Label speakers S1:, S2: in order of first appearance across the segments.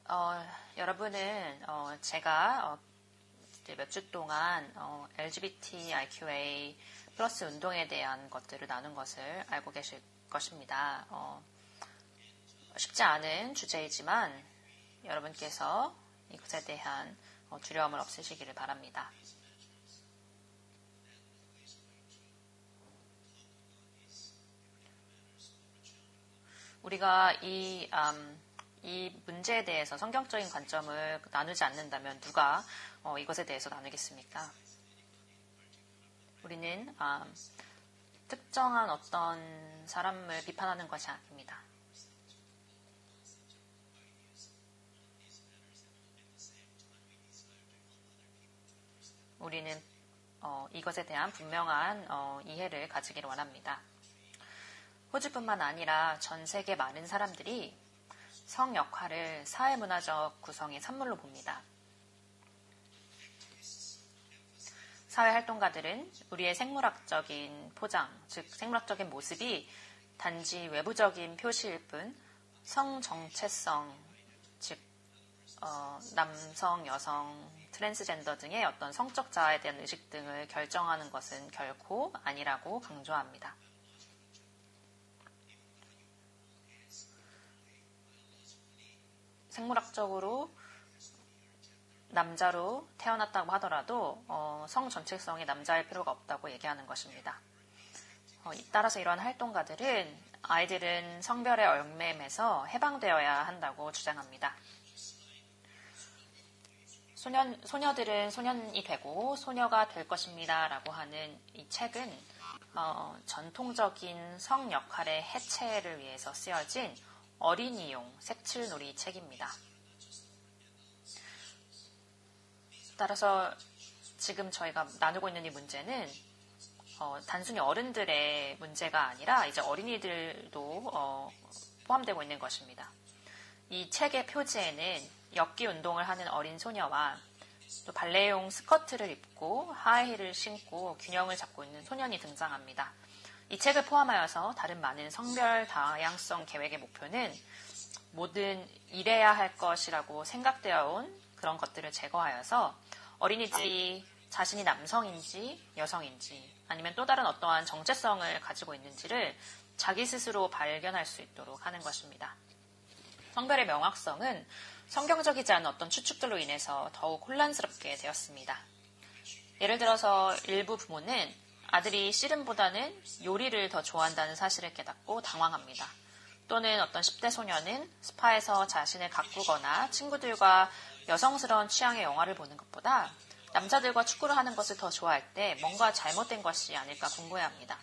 S1: 여러분은 제가 몇 주 동안 LGBTIQA 플러스 운동에 대한 것들을 나눈 것을 알고 계실 것입니다. 쉽지 않은 주제이지만 여러분께서 이것에 대한 두려움을 없애시기를 바랍니다. 우리가 이 문제에 대해서 성경적인 관점을 나누지 않는다면 누가 이것에 대해서 나누겠습니까? 우리는 특정한 어떤 사람을 비판하는 것이 아닙니다. 우리는 이것에 대한 분명한 이해를 가지기를 원합니다. 호주뿐만 아니라 전 세계 많은 사람들이 성 역할을 사회문화적 구성의 산물로 봅니다. 사회활동가들은 우리의 생물학적인 포장, 즉 생물학적인 모습이 단지 외부적인 표시일 뿐 성 정체성, 즉 남성, 여성, 트랜스젠더 등의 어떤 성적 자아에 대한 의식 등을 결정하는 것은 결코 아니라고 강조합니다. 생물학적으로 남자로 태어났다고 하더라도 성 정체성이 남자일 필요가 없다고 얘기하는 것입니다. 따라서 이러한 활동가들은 아이들은 성별의 얽매임에서 해방되어야 한다고 주장합니다. 소녀들은 소년이 되고 소녀가 될 것입니다 라고 하는 이 책은 전통적인 성 역할의 해체를 위해서 쓰여진 어린이용 색칠놀이 책입니다. 따라서 지금 저희가 나누고 있는 이 문제는 단순히 어른들의 문제가 아니라 이제 어린이들도 포함되고 있는 것입니다. 이 책의 표지에는 엮기 운동을 하는 어린 소녀와 또 발레용 스커트를 입고 하이힐을 신고 균형을 잡고 있는 소년이 등장합니다. 이 책을 포함하여서 다른 많은 성별 다양성 계획의 목표는 모든 이래야 할 것이라고 생각되어 온 그런 것들을 제거하여서 어린이들이 자신이 남성인지 여성인지 아니면 또 다른 어떠한 정체성을 가지고 있는지를 자기 스스로 발견할 수 있도록 하는 것입니다. 성별의 명확성은 성경적이지 않은 어떤 추측들로 인해서 더욱 혼란스럽게 되었습니다. 예를 들어서 일부 부모는 아들이 씨름보다는 요리를 더 좋아한다는 사실을 깨닫고 당황합니다. 또는 어떤 10대 소녀는 스파에서 자신을 가꾸거나 친구들과 여성스러운 취향의 영화를 보는 것보다 남자들과 축구를 하는 것을 더 좋아할 때 뭔가 잘못된 것이 아닐까 궁금해합니다.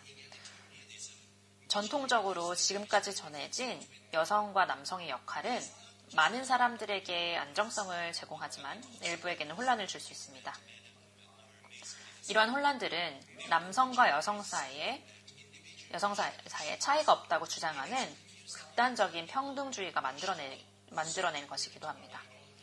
S1: 전통적으로 지금까지 전해진 여성과 남성의 역할은 많은 사람들에게 안정성을 제공하지만 일부에게는 혼란을 줄 수 있습니다. 이러한 혼란들은 남성과 여성 사이에 차이가 없다고 주장하는 극단적인 평등주의가 만들어낸 것이기도 합니다.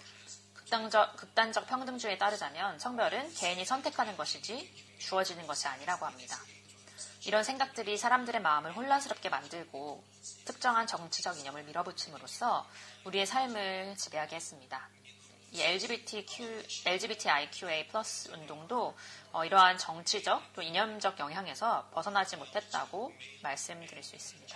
S1: 극단적 평등주의에 따르자면 성별은 개인이 선택하는 것이지 주어지는 것이 아니라고 합니다. 이런 생각들이 사람들의 마음을 혼란스럽게 만들고 특정한 정치적 이념을 밀어붙임으로써 우리의 삶을 지배하게 했습니다. 이 LGBTIQA 플러스 운동도 이러한 정치적 또 이념적 영향에서 벗어나지 못했다고 말씀드릴 수 있습니다.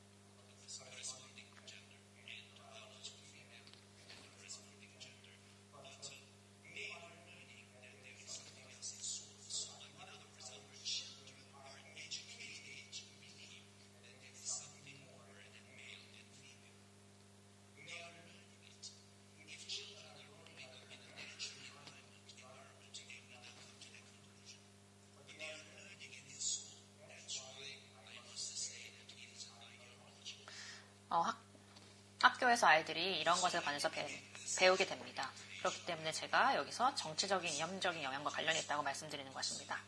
S1: 학교에서 아이들이 이런 것에 관해서 배우게 됩니다. 그렇기 때문에 제가 여기서 정치적인 이념적인 영향과 관련이 있다고 말씀드리는 것입니다.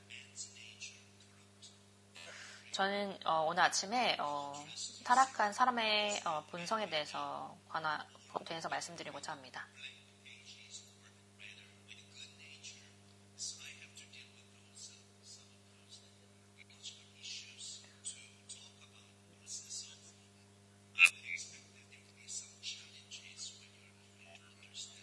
S1: 저는 오늘 아침에 타락한 사람의 본성에 대해서 말씀드리고자 합니다.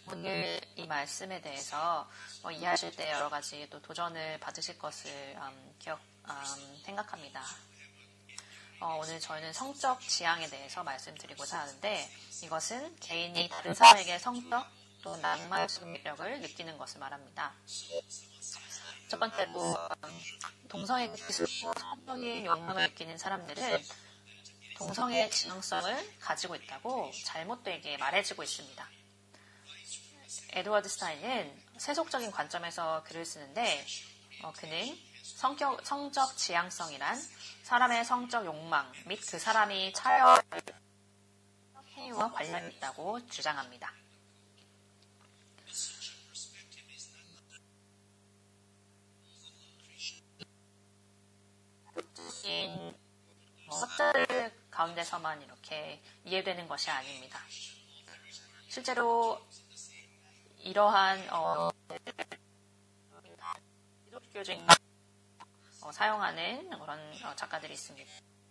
S1: 오늘 이 말씀에 대해서 이해하실 때 여러 가지 또 도전을 받으실 것을 생각합니다. 오늘 저희는 성적 지향에 대해서 말씀드리고자 하는데 이것은 개인이 다른 사람에게 성적 또 낭만적 매력을 느끼는 것을 말합니다. 첫 번째로 동성애 성적인 욕망을 느끼는 사람들은 동성애 지향성을 가지고 있다고 잘못되게 말해지고 있습니다. 에드워드 스타인은 세속적인 관점에서 글을 쓰는데 그는 성적 지향성이란 사람의 성적 욕망 및 그 사람이 차려할 행위와 관련이 있다고 주장합니다. 학자들 가운데서만 이렇게 이해되는 것이 아닙니다. 실제로 이러한 기독교적인 사용하는 그런 작가들이 있습니다.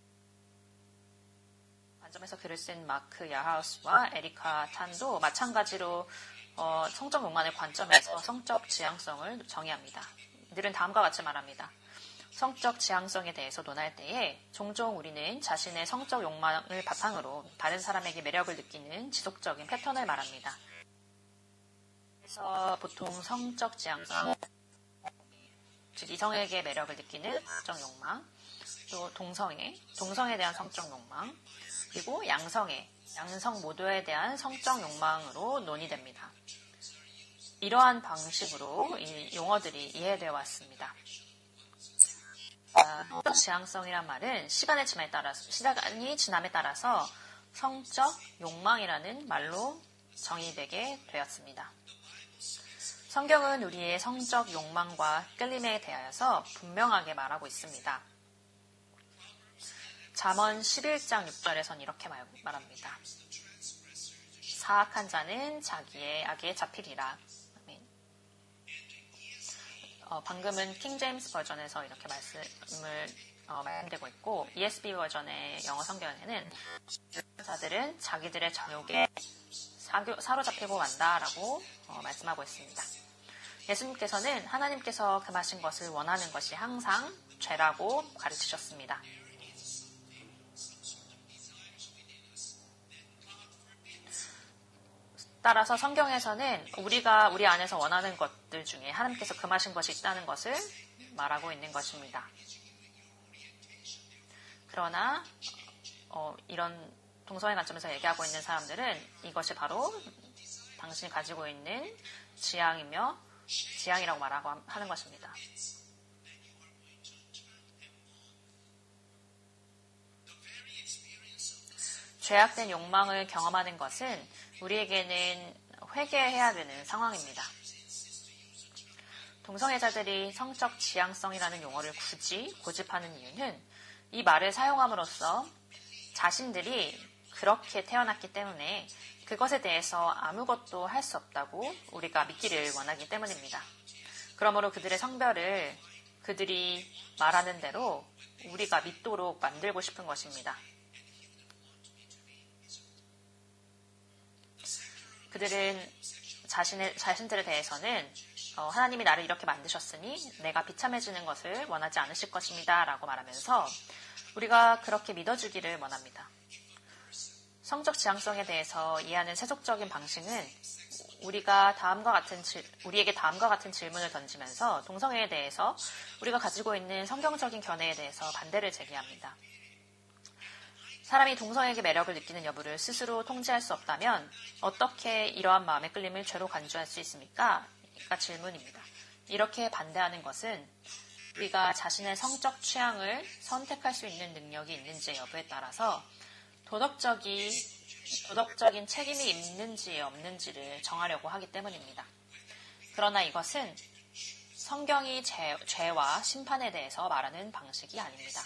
S1: 관점에서 글을 쓴 마크 야하우스와 에리카 탄도 마찬가지로 성적 욕망의 관점에서 성적 지향성을 정의합니다. 이들은 다음과 같이 말합니다. 성적 지향성에 대해서 논할 때에 종종 우리는 자신의 성적 욕망을 바탕으로 다른 사람에게 매력을 느끼는 지속적인 패턴을 말합니다. 그래서 보통 성적 지향성, 즉 이성에게 매력을 느끼는 성적 욕망, 또 동성에 대한 성적 욕망, 그리고 양성 모두에 대한 성적 욕망으로 논의됩니다. 이러한 방식으로 이 용어들이 이해되어 왔습니다. 성적 지향성이란 말은 시간이 지남에 따라서 성적 욕망이라는 말로 정의되게 되었습니다. 성경은 우리의 성적 욕망과 끌림에 대하여서 분명하게 말하고 있습니다. 잠언 11장 6절에선 이렇게 말합니다. 사악한 자는 자기의 악에 잡히리라. 방금은 킹 제임스 버전에서 이렇게 말씀되고 있고 ESV 버전의 영어 성경에는 자들은 자기들의 정욕에 사로잡히고 만다라고 말씀하고 있습니다. 예수님께서는 하나님께서 금하신 것을 원하는 것이 항상 죄라고 가르치셨습니다. 따라서 성경에서는 우리가 우리 안에서 원하는 것들 중에 하나님께서 금하신 것이 있다는 것을 말하고 있는 것입니다. 그러나 이런 동성애 관점에서 얘기하고 있는 사람들은 이것이 바로 당신이 가지고 있는 지향이라고 말하고 하는 것입니다. 죄악된 욕망을 경험하는 것은 우리에게는 회개해야 되는 상황입니다. 동성애자들이 성적 지향성이라는 용어를 굳이 고집하는 이유는 이 말을 사용함으로써 자신들이 그렇게 태어났기 때문에 그것에 대해서 아무것도 할 수 없다고 우리가 믿기를 원하기 때문입니다. 그러므로 그들의 성별을 그들이 말하는 대로 우리가 믿도록 만들고 싶은 것입니다. 그들은 자신들에 대해서는 하나님이 나를 이렇게 만드셨으니 내가 비참해지는 것을 원하지 않으실 것입니다. 라고 말하면서 우리가 그렇게 믿어주기를 원합니다. 성적 지향성에 대해서 이해하는 세속적인 방식은 우리에게 다음과 같은 질문을 던지면서 동성애에 대해서 우리가 가지고 있는 성경적인 견해에 대해서 반대를 제기합니다. 사람이 동성애에게 매력을 느끼는 여부를 스스로 통제할 수 없다면 어떻게 이러한 마음의 끌림을 죄로 간주할 수 있습니까? 가 질문입니다. 이렇게 반대하는 것은 우리가 자신의 성적 취향을 선택할 수 있는 능력이 있는지 여부에 따라서 도덕적인 책임이 있는지 없는지를 정하려고 하기 때문입니다. 그러나 이것은 성경이 죄와 심판에 대해서 말하는 방식이 아닙니다.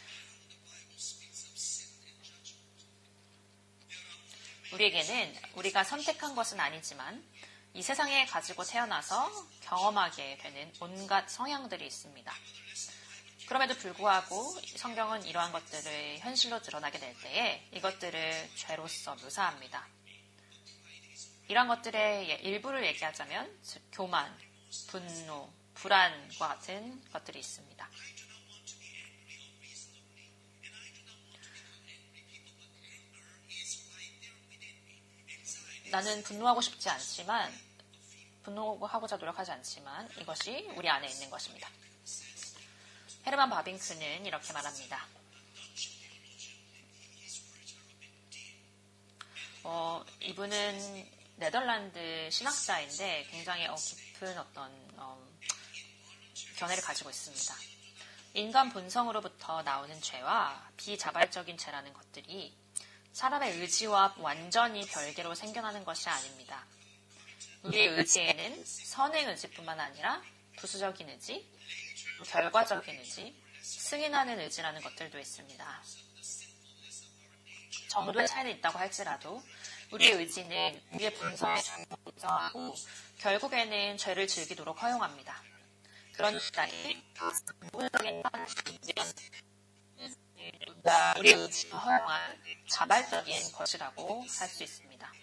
S1: 우리에게는 우리가 선택한 것은 아니지만 이 세상에 가지고 태어나서 경험하게 되는 온갖 성향들이 있습니다. 그럼에도 불구하고 성경은 이러한 것들을 현실로 드러나게 될 때에 이것들을 죄로서 묘사합니다. 이런 것들의 일부를 얘기하자면 즉 교만, 분노, 불안과 같은 것들이 있습니다. 나는 분노하고 싶지 않지만, 분노하고자 노력하지 않지만 이것이 우리 안에 있는 것입니다. 헤르만 바빙크는 이렇게 말합니다. 이분은 네덜란드 신학자인데 굉장히 깊은 어떤 견해를 가지고 있습니다. 인간 본성으로부터 나오는 죄와 비자발적인 죄라는 것들이 사람의 의지와 완전히 별개로 생겨나는 것이 아닙니다. 우리의 의지에는 선행 의지뿐만 아니라 부수적인 의지, 결과적인 의지, 승인하는 의지라는 것들도 있습니다. 정도의 차이는 있다고 할지라도 우리의 의지는 우리의 본성에 존재하고 결국에는 죄를 즐기도록 허용합니다. 그러니까 우리의 의지가 허용한 자발적인 것이라고 할 수 있습니다.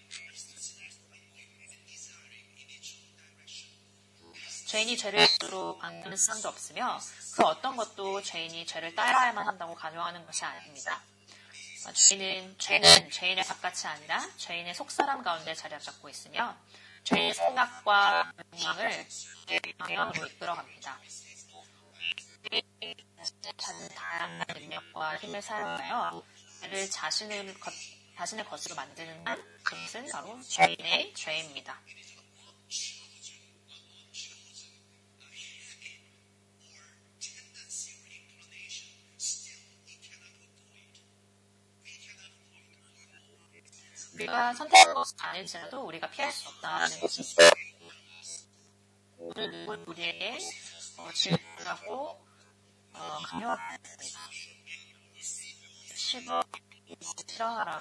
S1: 죄인이 죄를 스스로 방하는 사람도 없으며 그 어떤 것도 죄인이 죄를 따라야만 한다고 강요하는 것이 아닙니다. 죄는 죄인의 바깥이 아니라 죄인의 속사람 가운데 자리 잡고 있으며 죄인의 생각과 욕망을 방향으로 이끌어갑니다. 다양한 능력과 힘을 사용하여 죄를 자신의 것으로 만드는 것은 바로 죄인의 죄입니다. 우리가 선택한 것이 아닐지라도 우리가 피할 수 없다는 것입니다. 우리에게 질문하고 강요합니다. 10억 싫어하라고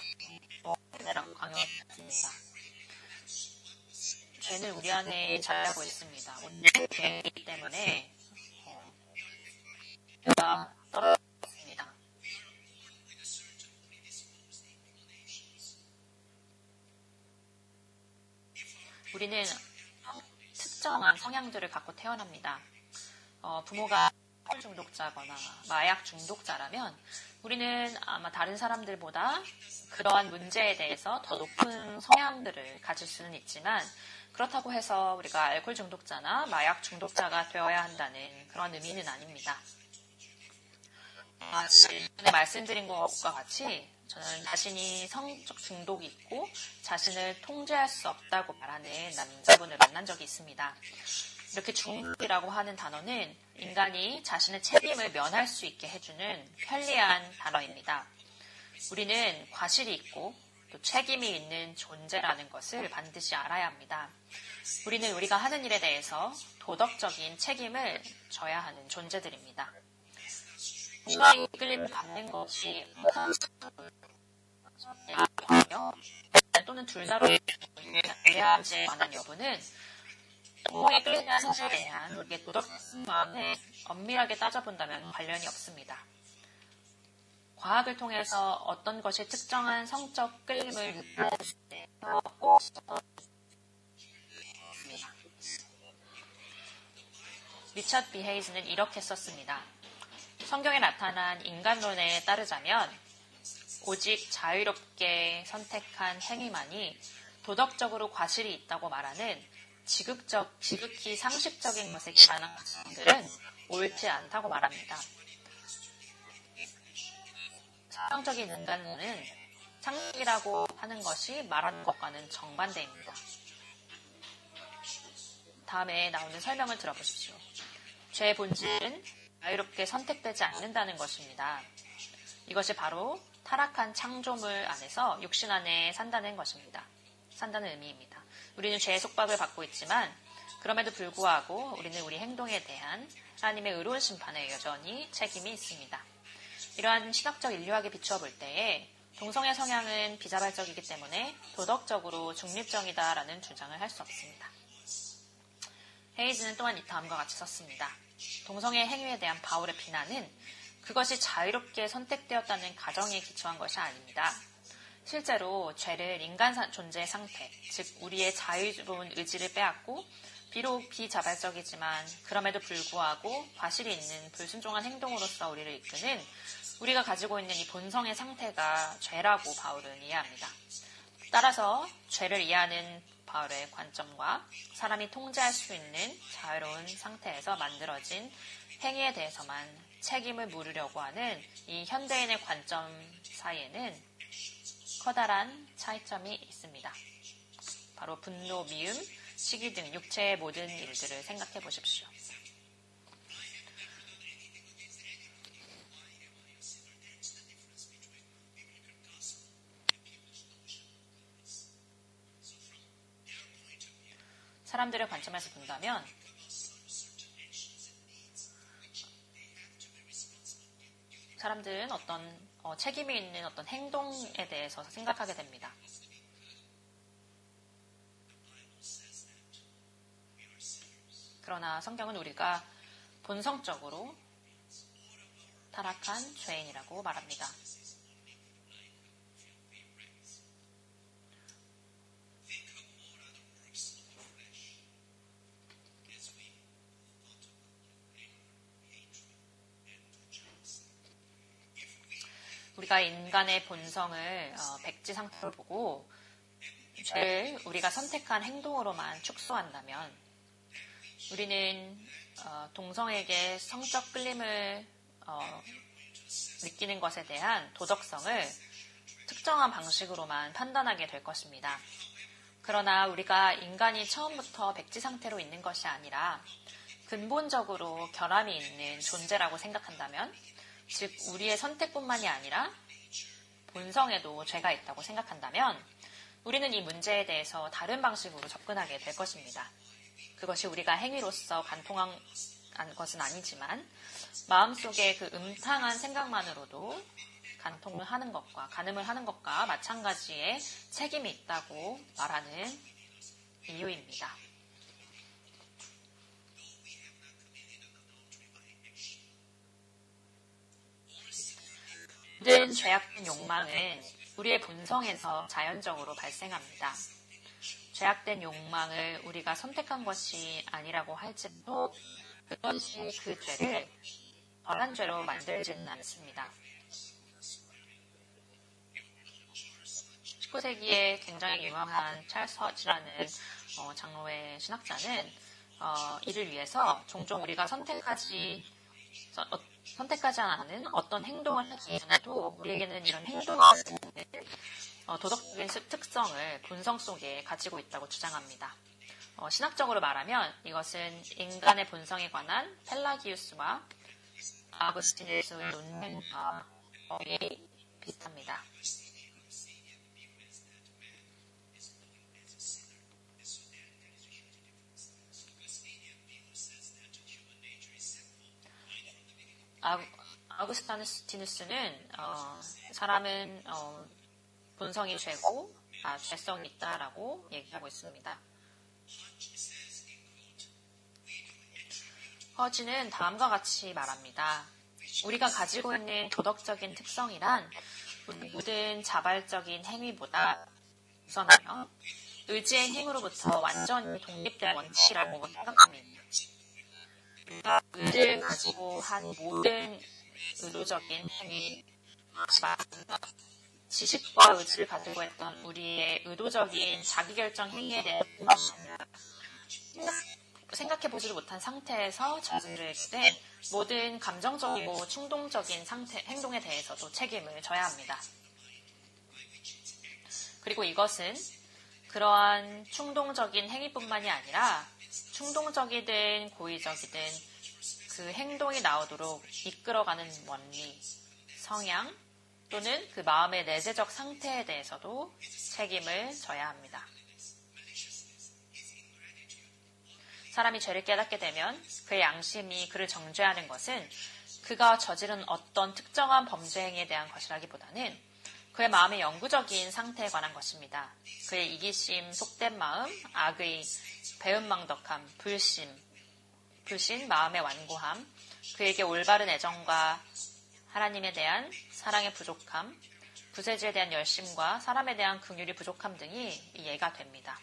S1: 강요합니다. 죄는 우리 안에 자리하고 있습니다. 오늘 죄이기 때문에 우리가 떨어졌습니다. 우리는 특정한 성향들을 갖고 태어납니다. 부모가 알코올 중독자거나 마약 중독자라면 우리는 아마 다른 사람들보다 그러한 문제에 대해서 더 높은 성향들을 가질 수는 있지만 그렇다고 해서 우리가 알코올 중독자나 마약 중독자가 되어야 한다는 그런 의미는 아닙니다. 전에 말씀드린 것과 같이 저는 자신이 성적 중독이 있고 자신을 통제할 수 없다고 말하는 남자분을 만난 적이 있습니다. 이렇게 중독이라고 하는 단어는 인간이 자신의 책임을 면할 수 있게 해주는 편리한 단어입니다. 우리는 과실이 있고 또 책임이 있는 존재라는 것을 반드시 알아야 합니다. 우리는 우리가 하는 일에 대해서 도덕적인 책임을 져야 하는 존재들입니다. 인간이 이끌림을 받는 것이 또는 둘 다로 이해하지 않은 여부는 공공에 끌리는 사실에 대한 우리의 도덕성에 엄밀하게 따져본다면 관련이 없습니다. 과학을 통해서 어떤 것이 특정한 성적 끌림을 유발했을 때 꼭 리처드 B. 헤이즈는 이렇게 썼습니다. 성경에 나타난 인간론에 따르자면 오직 자유롭게 선택한 행위만이 도덕적으로 과실이 있다고 말하는 지극히 상식적인 것에 기반한 것들은 옳지 않다고 말합니다. 사상적인 인간론은 상식이라고 하는 것이 말하는 것과는 정반대입니다. 다음에 나오는 설명을 들어보십시오. 죄의 본질은 자유롭게 선택되지 않는다는 것입니다. 이것이 바로 타락한 창조물 안에서 육신 안에 산다는 것입니다. 산다는 의미입니다. 우리는 죄의 속박을 받고 있지만 그럼에도 불구하고 우리는 우리 행동에 대한 하나님의 의로운 심판에 여전히 책임이 있습니다. 이러한 신학적 인류학에 비추어 볼 때에 동성애 성향은 비자발적이기 때문에 도덕적으로 중립적이다라는 주장을 할 수 없습니다. 헤이즈는 또한 이 다음과 같이 썼습니다. 동성애 행위에 대한 바울의 비난은 그것이 자유롭게 선택되었다는 가정에 기초한 것이 아닙니다. 실제로 죄를 인간 존재의 상태, 즉 우리의 자유로운 의지를 빼앗고 비록 비자발적이지만 그럼에도 불구하고 과실이 있는 불순종한 행동으로서 우리를 이끄는 우리가 가지고 있는 이 본성의 상태가 죄라고 바울은 이해합니다. 따라서 죄를 이해하는 바울의 관점과 사람이 통제할 수 있는 자유로운 상태에서 만들어진 행위에 대해서만 책임을 물으려고 하는 이 현대인의 관점 사이에는 커다란 차이점이 있습니다. 바로 분노, 미움, 시기 등 육체의 모든 일들을 생각해 보십시오. 사람들의 관점에서 본다면 사람들은 어떤 책임이 있는 어떤 행동에 대해서 생각하게 됩니다. 그러나 성경은 우리가 본성적으로 타락한 죄인이라고 말합니다. 우리가 인간의 본성을 백지 상태로 보고 죄를 우리가 선택한 행동으로만 축소한다면 우리는 동성에게 성적 끌림을 느끼는 것에 대한 도덕성을 특정한 방식으로만 판단하게 될 것입니다. 그러나 우리가 인간이 처음부터 백지 상태로 있는 것이 아니라 근본적으로 결함이 있는 존재라고 생각한다면, 즉 우리의 선택뿐만이 아니라 본성에도 죄가 있다고 생각한다면 우리는 이 문제에 대해서 다른 방식으로 접근하게 될 것입니다. 그것이 우리가 행위로서 간통한 것은 아니지만 마음속에 그 음탕한 생각만으로도 간통을 하는 것과 간음을 하는 것과 마찬가지의 책임이 있다고 말하는 이유입니다. 모든 죄악된 욕망은 우리의 본성에서 자연적으로 발생합니다. 죄악된 욕망을 우리가 선택한 것이 아니라고 할지라도 그것이 그 죄를 덜한 죄로 만들지는 않습니다. 19세기에 굉장히 유명한 찰스 허치라는 장로의 신학자는 이를 위해서 종종 우리가 선택하지 않은 어떤 행동을 하기 전에도 우리에게는 이런 행동을 도덕적인 특성을 본성 속에 가지고 있다고 주장합니다. 신학적으로 말하면 이것은 인간의 본성에 관한 펠라기우스와 아구스티누스의 논쟁과 거의 비슷합니다. 아구스티누스는 사람은 본성이 죄고 죄성이 있다라고 얘기하고 있습니다. 허지는 다음과 같이 말합니다. 우리가 가지고 있는 도덕적인 특성이란 모든 자발적인 행위보다 우선하며 의지의 힘으로부터 완전히 독립된 원칙이라고 생각합니다. 우리가 의지를 가지고 한 모든 의도적인 행위, 지식과 의지를 가지고 했던 우리의 의도적인 자기결정 행위에 대해서 생각해보지도 못한 상태에서 저지를 때 모든 감정적이고 충동적인 행동에 대해서도 책임을 져야 합니다. 그리고 이것은 그러한 충동적인 행위뿐만이 아니라 충동적이든 고의적이든 그 행동이 나오도록 이끌어가는 원리, 성향 또는 그 마음의 내재적 상태에 대해서도 책임을 져야 합니다. 사람이 죄를 깨닫게 되면 그의 양심이 그를 정죄하는 것은 그가 저지른 어떤 특정한 범죄 행위에 대한 것이라기보다는 그의 마음의 영구적인 상태에 관한 것입니다. 그의 이기심, 속된 마음, 악의 배은망덕함, 불신, 마음의 완고함, 그에게 올바른 애정과 하나님에 대한 사랑의 부족함, 구세주에 대한 열심과 사람에 대한 긍휼이 부족함 등이 이해가 됩니다.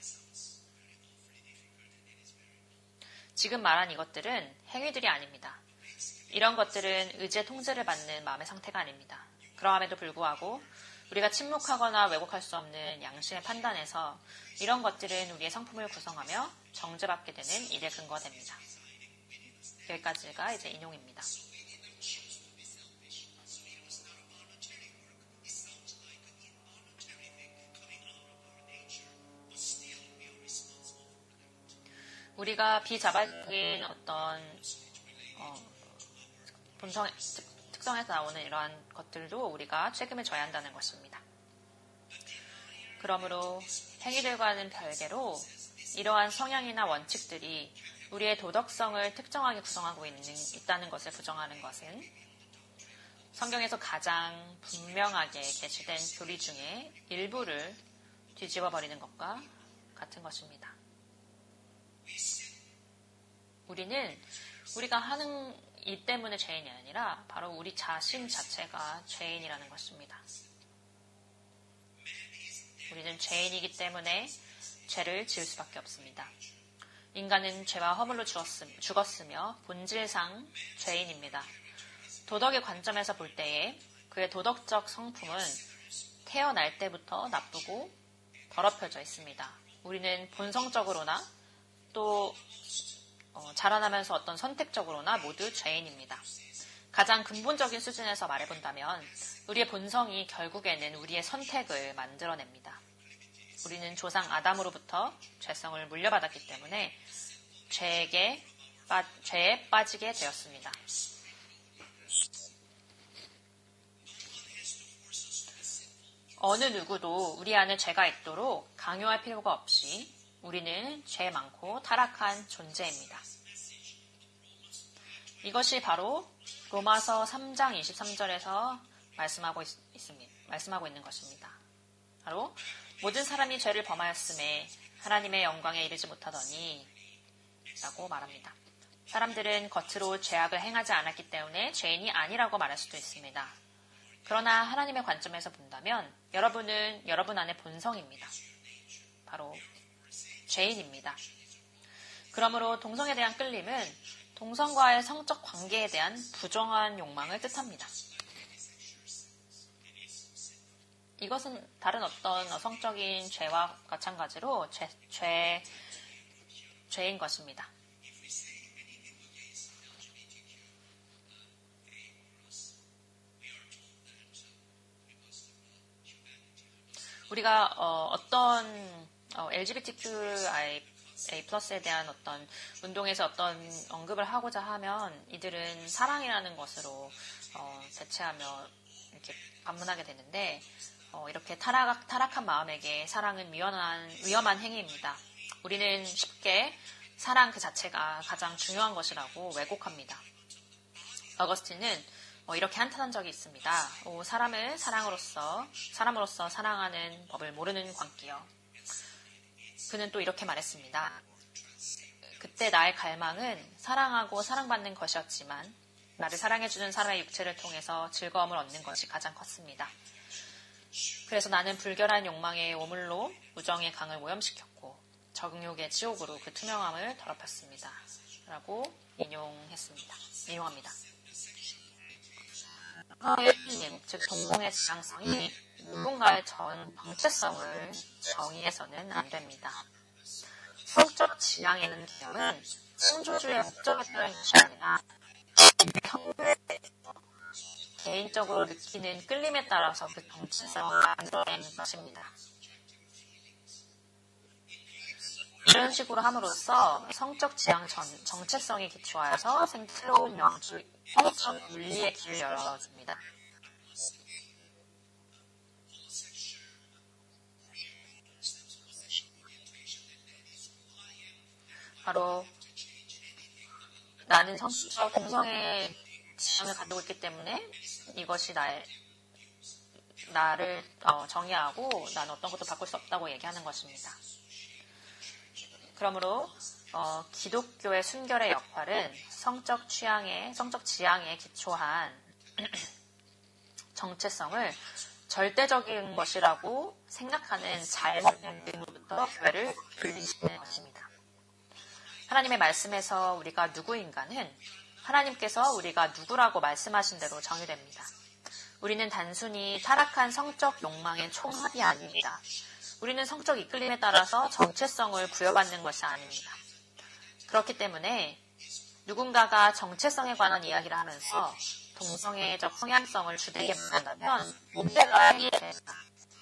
S1: 지금 말한 이것들은 행위들이 아닙니다. 이런 것들은 의지의 통제를 받는 마음의 상태가 아닙니다. 그러함에도 불구하고 우리가 침묵하거나 왜곡할 수 없는 양심의 판단에서 이런 것들은 우리의 성품을 구성하며 정죄받게 되는 일에 근거됩니다. 여기까지가 이제 인용입니다. 우리가 비자발적인 어떤 본성 특성에서 나오는 이러한 것들도 우리가 책임을 져야 한다는 것입니다. 그러므로 행위들과는 별개로 이러한 성향이나 원칙들이 우리의 도덕성을 특정하게 구성하고 있다는 것을 부정하는 것은 성경에서 가장 분명하게 게시된 교리 중에 일부를 뒤집어 버리는 것과 같은 것입니다. 우리는 우리가 하는 일 때문에 죄인이 아니라 바로 우리 자신 자체가 죄인이라는 것입니다. 우리는 죄인이기 때문에 죄를 지을 수밖에 없습니다. 인간은 죄와 허물로 죽었으며 본질상 죄인입니다. 도덕의 관점에서 볼 때에 그의 도덕적 성품은 태어날 때부터 나쁘고 더럽혀져 있습니다. 우리는 본성적으로나 또 자라나면서 어떤 선택적으로나 모두 죄인입니다. 가장 근본적인 수준에서 말해본다면 우리의 본성이 결국에는 우리의 선택을 만들어냅니다. 우리는 조상 아담으로부터 죄성을 물려받았기 때문에 죄에 빠지게 되었습니다. 어느 누구도 우리 안에 죄가 있도록 강요할 필요가 없이 우리는 죄 많고 타락한 존재입니다. 이것이 바로 로마서 3장 23절에서 말씀하고 있는 것입니다. 바로 모든 사람이 죄를 범하였음에 하나님의 영광에 이르지 못하더니 라고 말합니다. 사람들은 겉으로 죄악을 행하지 않았기 때문에 죄인이 아니라고 말할 수도 있습니다. 그러나 하나님의 관점에서 본다면 여러분은 여러분 안의 본성입니다. 바로 죄인입니다. 그러므로 동성에 대한 끌림은 동성과의 성적 관계에 대한 부정한 욕망을 뜻합니다. 이것은 다른 어떤 성적인 죄와 마찬가지로 죄인 것입니다. 우리가 어떤 LGBTQIA+에 대한 어떤 운동에서 어떤 언급을 하고자 하면 이들은 사랑이라는 것으로 대체하며 이렇게 반문하게 되는데 이렇게 타락한 마음에게 사랑은 위험한 행위입니다. 우리는 쉽게 사랑 그 자체가 가장 중요한 것이라고 왜곡합니다. 어거스틴은 이렇게 한탄한 적이 있습니다. 사람을 사람으로서 사랑하는 법을 모르는 광기여. 그는 또 이렇게 말했습니다. 그때 나의 갈망은 사랑하고 사랑받는 것이었지만 나를 사랑해주는 사람의 육체를 통해서 즐거움을 얻는 것이 가장 컸습니다. 그래서 나는 불결한 욕망의 오물로 우정의 강을 오염시켰고 정욕의 지옥으로 그 투명함을 더럽혔습니다. 라고 인용합니다. 즉 동공의 지향성이 누군가의 정체성을 정의해서는 안 됩니다. 성적 지향에는 개념은 창조주의 목적에 따른 것이 아니라 개인적으로 느끼는 끌림에 따라서 그 정체성을 만들어내는 것입니다. 이런 식으로 함으로써 성적 지향 정체성에 기초하여서 새로운 성적 윤리의 길을 열어줍니다. 바로 나는 성적 동성의 지향을 가지고 있기 때문에 이것이 나를 정의하고 나는 어떤 것도 바꿀 수 없다고 얘기하는 것입니다. 그러므로 기독교의 순결의 역할은 성적 지향에 기초한 정체성을 절대적인 것이라고 생각하는 잘못된 의무부터 교회를 분리시키는 것입니다. 하나님의 말씀에서 우리가 누구인가는 하나님께서 우리가 누구라고 말씀하신 대로 정의됩니다. 우리는 단순히 타락한 성적 욕망의 총합이 아닙니다. 우리는 성적 이끌림에 따라서 정체성을 부여받는 것이 아닙니다. 그렇기 때문에 누군가가 정체성에 관한 이야기를 하면서 동성애적 성향성을 주되게 만든다면 문제가 해결됩니다.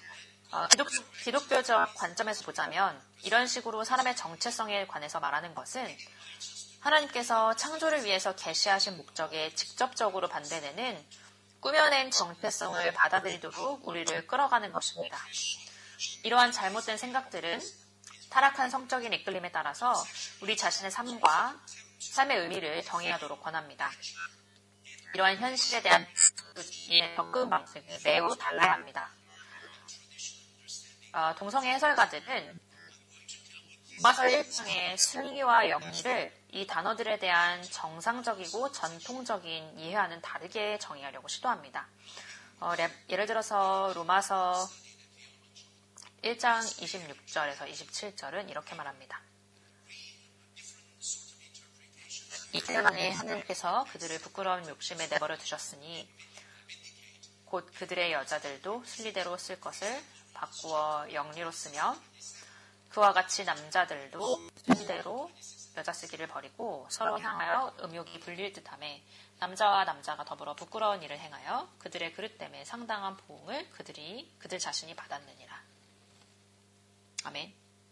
S1: 기독교적 관점에서 보자면 이런 식으로 사람의 정체성에 관해서 말하는 것은 하나님께서 창조를 위해서 계시하신 목적에 직접적으로 반대되는 꾸며낸 정체성을 받아들이도록 우리를 끌어가는 것입니다. 이러한 잘못된 생각들은 타락한 성적인 이끌림에 따라서 우리 자신의 삶과 삶의 의미를 정의하도록 권합니다. 이러한 현실에 대한 접근 방식은 매우 달라야 합니다. 동성애 해설가들은 로마서 1장의 순리와 영리를 이 단어들에 대한 정상적이고 전통적인 이해와는 다르게 정의하려고 시도합니다. 예를 들어서 로마서 1장 26절에서 27절은 이렇게 말합니다. 이때만에 하나님께서 그들을 부끄러운 욕심에 내버려 두셨으니 곧 그들의 여자들도 순리대로 쓸 것을 바꾸어 영리로 쓰며 그와 같이 남자들도 순리대로 여자 쓰기를 버리고 서로 향하여 음욕이 불릴 듯하며 남자와 남자가 더불어 부끄러운 일을 행하여 그들의 그릇 때문에 상당한 보응을 그들 자신이 받았느니라. 아멘.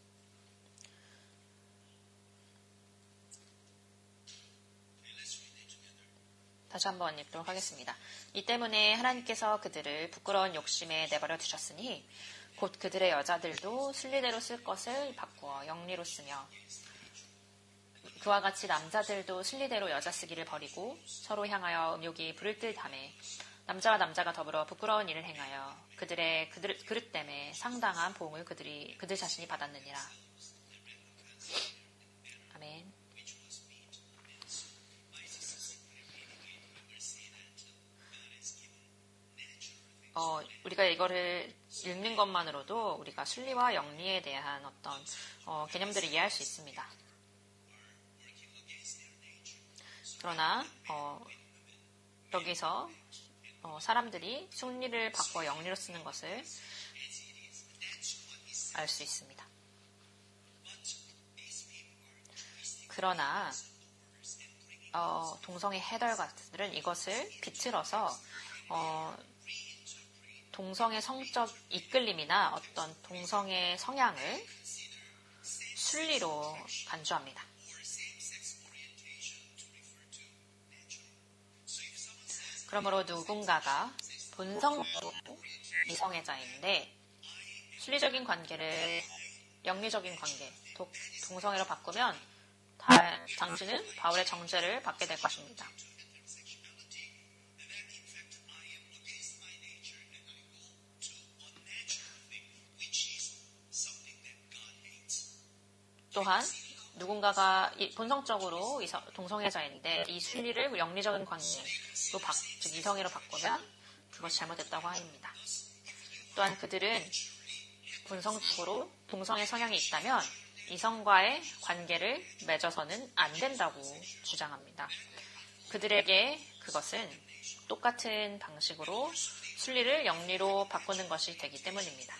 S1: 다시 한번 읽도록 하겠습니다. 이 때문에 하나님께서 그들을 부끄러운 욕심에 내버려 두셨으니 곧 그들의 여자들도 순리대로 쓸 것을 바꾸어 영리로 쓰며 그와 같이 남자들도 순리대로 여자 쓰기를 버리고 서로 향하여 음욕이 불을 듯하며 남자와 남자가 더불어 부끄러운 일을 행하여 그들의 그릇 때문에 상당한 보응을 그들 자신이 받았느니라. 아멘. 우리가 이거를 읽는 것만으로도 우리가 순리와 영리에 대한 어떤 개념들을 이해할 수 있습니다. 그러나 여기서 사람들이 순리를 바꿔 영리로 쓰는 것을 알 수 있습니다. 그러나 동성애 해설가들은 이것을 비틀어서 동성애 성적 이끌림이나 어떤 동성애 성향을 순리로 간주합니다. 그러므로 누군가가 본성적으로 이성애자인데 순리적인 관계를 영리적인 관계, 동성애로 바꾸면 당신은 바울의 정죄를 받게 될 것입니다. 또한 누군가가 본성적으로 동성애자인데 이 순리를 영리적인 관계로 즉 이성애로 바꾸면 그것이 잘못됐다고 합니다. 또한 그들은 본성적으로 동성애 성향이 있다면 이성과의 관계를 맺어서는 안 된다고 주장합니다. 그들에게 그것은 똑같은 방식으로 순리를 영리로 바꾸는 것이 되기 때문입니다.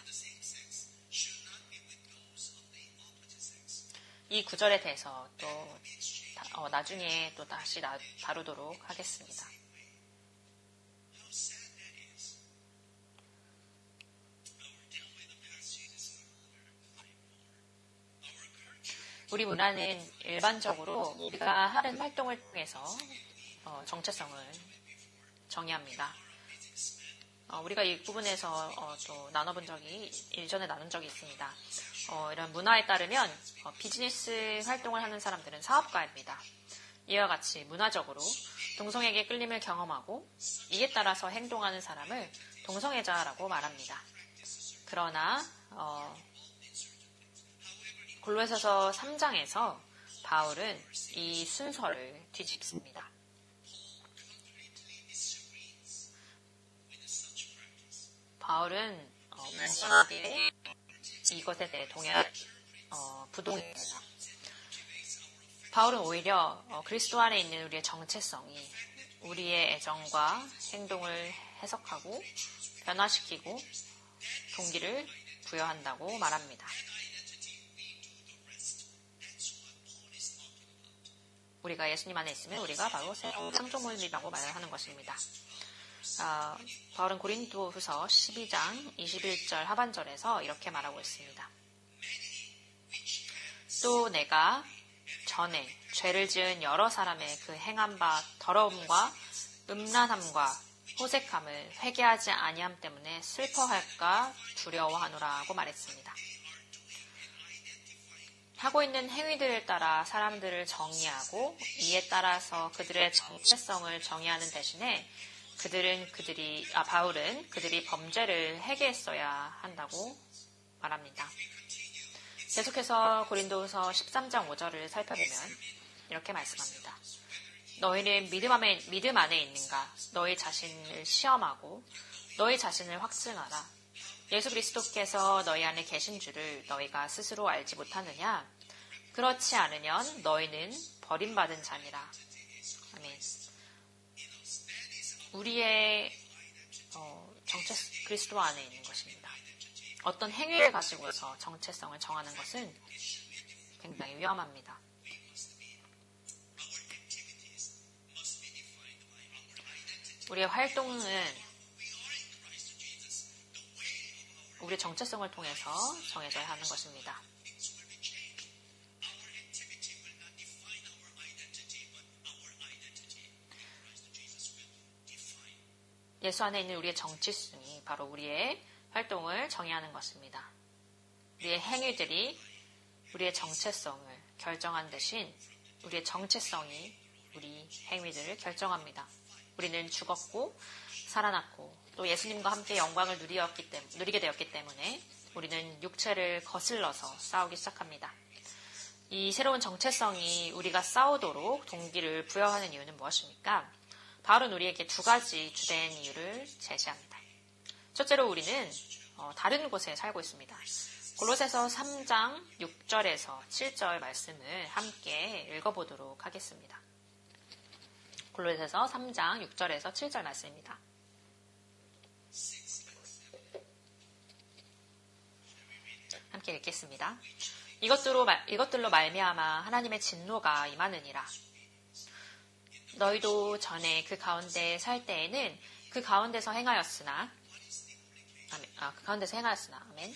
S1: 이 구절에 대해서 또 나중에 또 다시 다루도록 하겠습니다. 우리 문화는 일반적으로 우리가 하는 활동을 통해서 정체성을 정의합니다. 우리가 이 부분에서 또 나눠본 적이 일전에 나눈 적이 있습니다. 이런 문화에 따르면 비즈니스 활동을 하는 사람들은 사업가입니다. 이와 같이 문화적으로 동성애에게 끌림을 경험하고 이에 따라서 행동하는 사람을 동성애자라고 말합니다. 그러나 골로새서 3장에서 바울은 이 순서를 뒤집습니다. 바울은 무엇에 이것에 대해 부동입니다. 바울은 오히려 그리스도 안에 있는 우리의 정체성이 우리의 애정과 행동을 해석하고 변화시키고 동기를 부여한다고 말합니다. 우리가 예수님 안에 있으면 우리가 바로 새로운 창조물이라고 말을 하는 것입니다. 바울은 고린도후서 12장 21절 하반절에서 이렇게 말하고 있습니다. 또 내가 전에 죄를 지은 여러 사람의 그 행한 바 더러움과 음란함과 호색함을 회개하지 아니함 때문에 슬퍼할까 두려워하노라고 말했습니다. 하고 있는 행위들을 따라 사람들을 정의하고 이에 따라서 그들의 정체성을 정의하는 대신에 바울은 그들이 범죄를 회개했어야 한다고 말합니다. 계속해서 고린도후서 13장 5절을 살펴보면 이렇게 말씀합니다. 너희는 믿음 안에 있는가? 너희 자신을 시험하고 너희 자신을 확증하라. 예수 그리스도께서 너희 안에 계신 줄을 너희가 스스로 알지 못하느냐? 그렇지 않으면 너희는 버림받은 자니라. 아멘. 우리의 정체 그리스도 안에 있는 것입니다. 어떤 행위를 가지고서 정체성을 정하는 것은 굉장히 위험합니다. 우리의 활동은 우리의 정체성을 통해서 정해져야 하는 것입니다. 예수 안에 있는 우리의 정체성이 바로 우리의 활동을 정의하는 것입니다. 우리의 행위들이 우리의 정체성을 결정한 대신 우리의 정체성이 우리 행위들을 결정합니다. 우리는 죽었고 살아났고 또 예수님과 함께 영광을 누리게 되었기 때문에 우리는 육체를 거슬러서 싸우기 시작합니다. 이 새로운 정체성이 우리가 싸우도록 동기를 부여하는 이유는 무엇입니까? 바울은 우리에게 두 가지 주된 이유를 제시합니다. 첫째로 우리는 다른 곳에 살고 있습니다. 골로새서 3장 6절에서 7절 말씀을 함께 읽어보도록 하겠습니다. 골로새서 3장 6절에서 7절 말씀입니다. 함께 읽겠습니다. 이것들로 말미암아 하나님의 진노가 임하느니라. 너희도 전에 그 가운데 살 때에는 그 가운데서 행하였으나 아멘.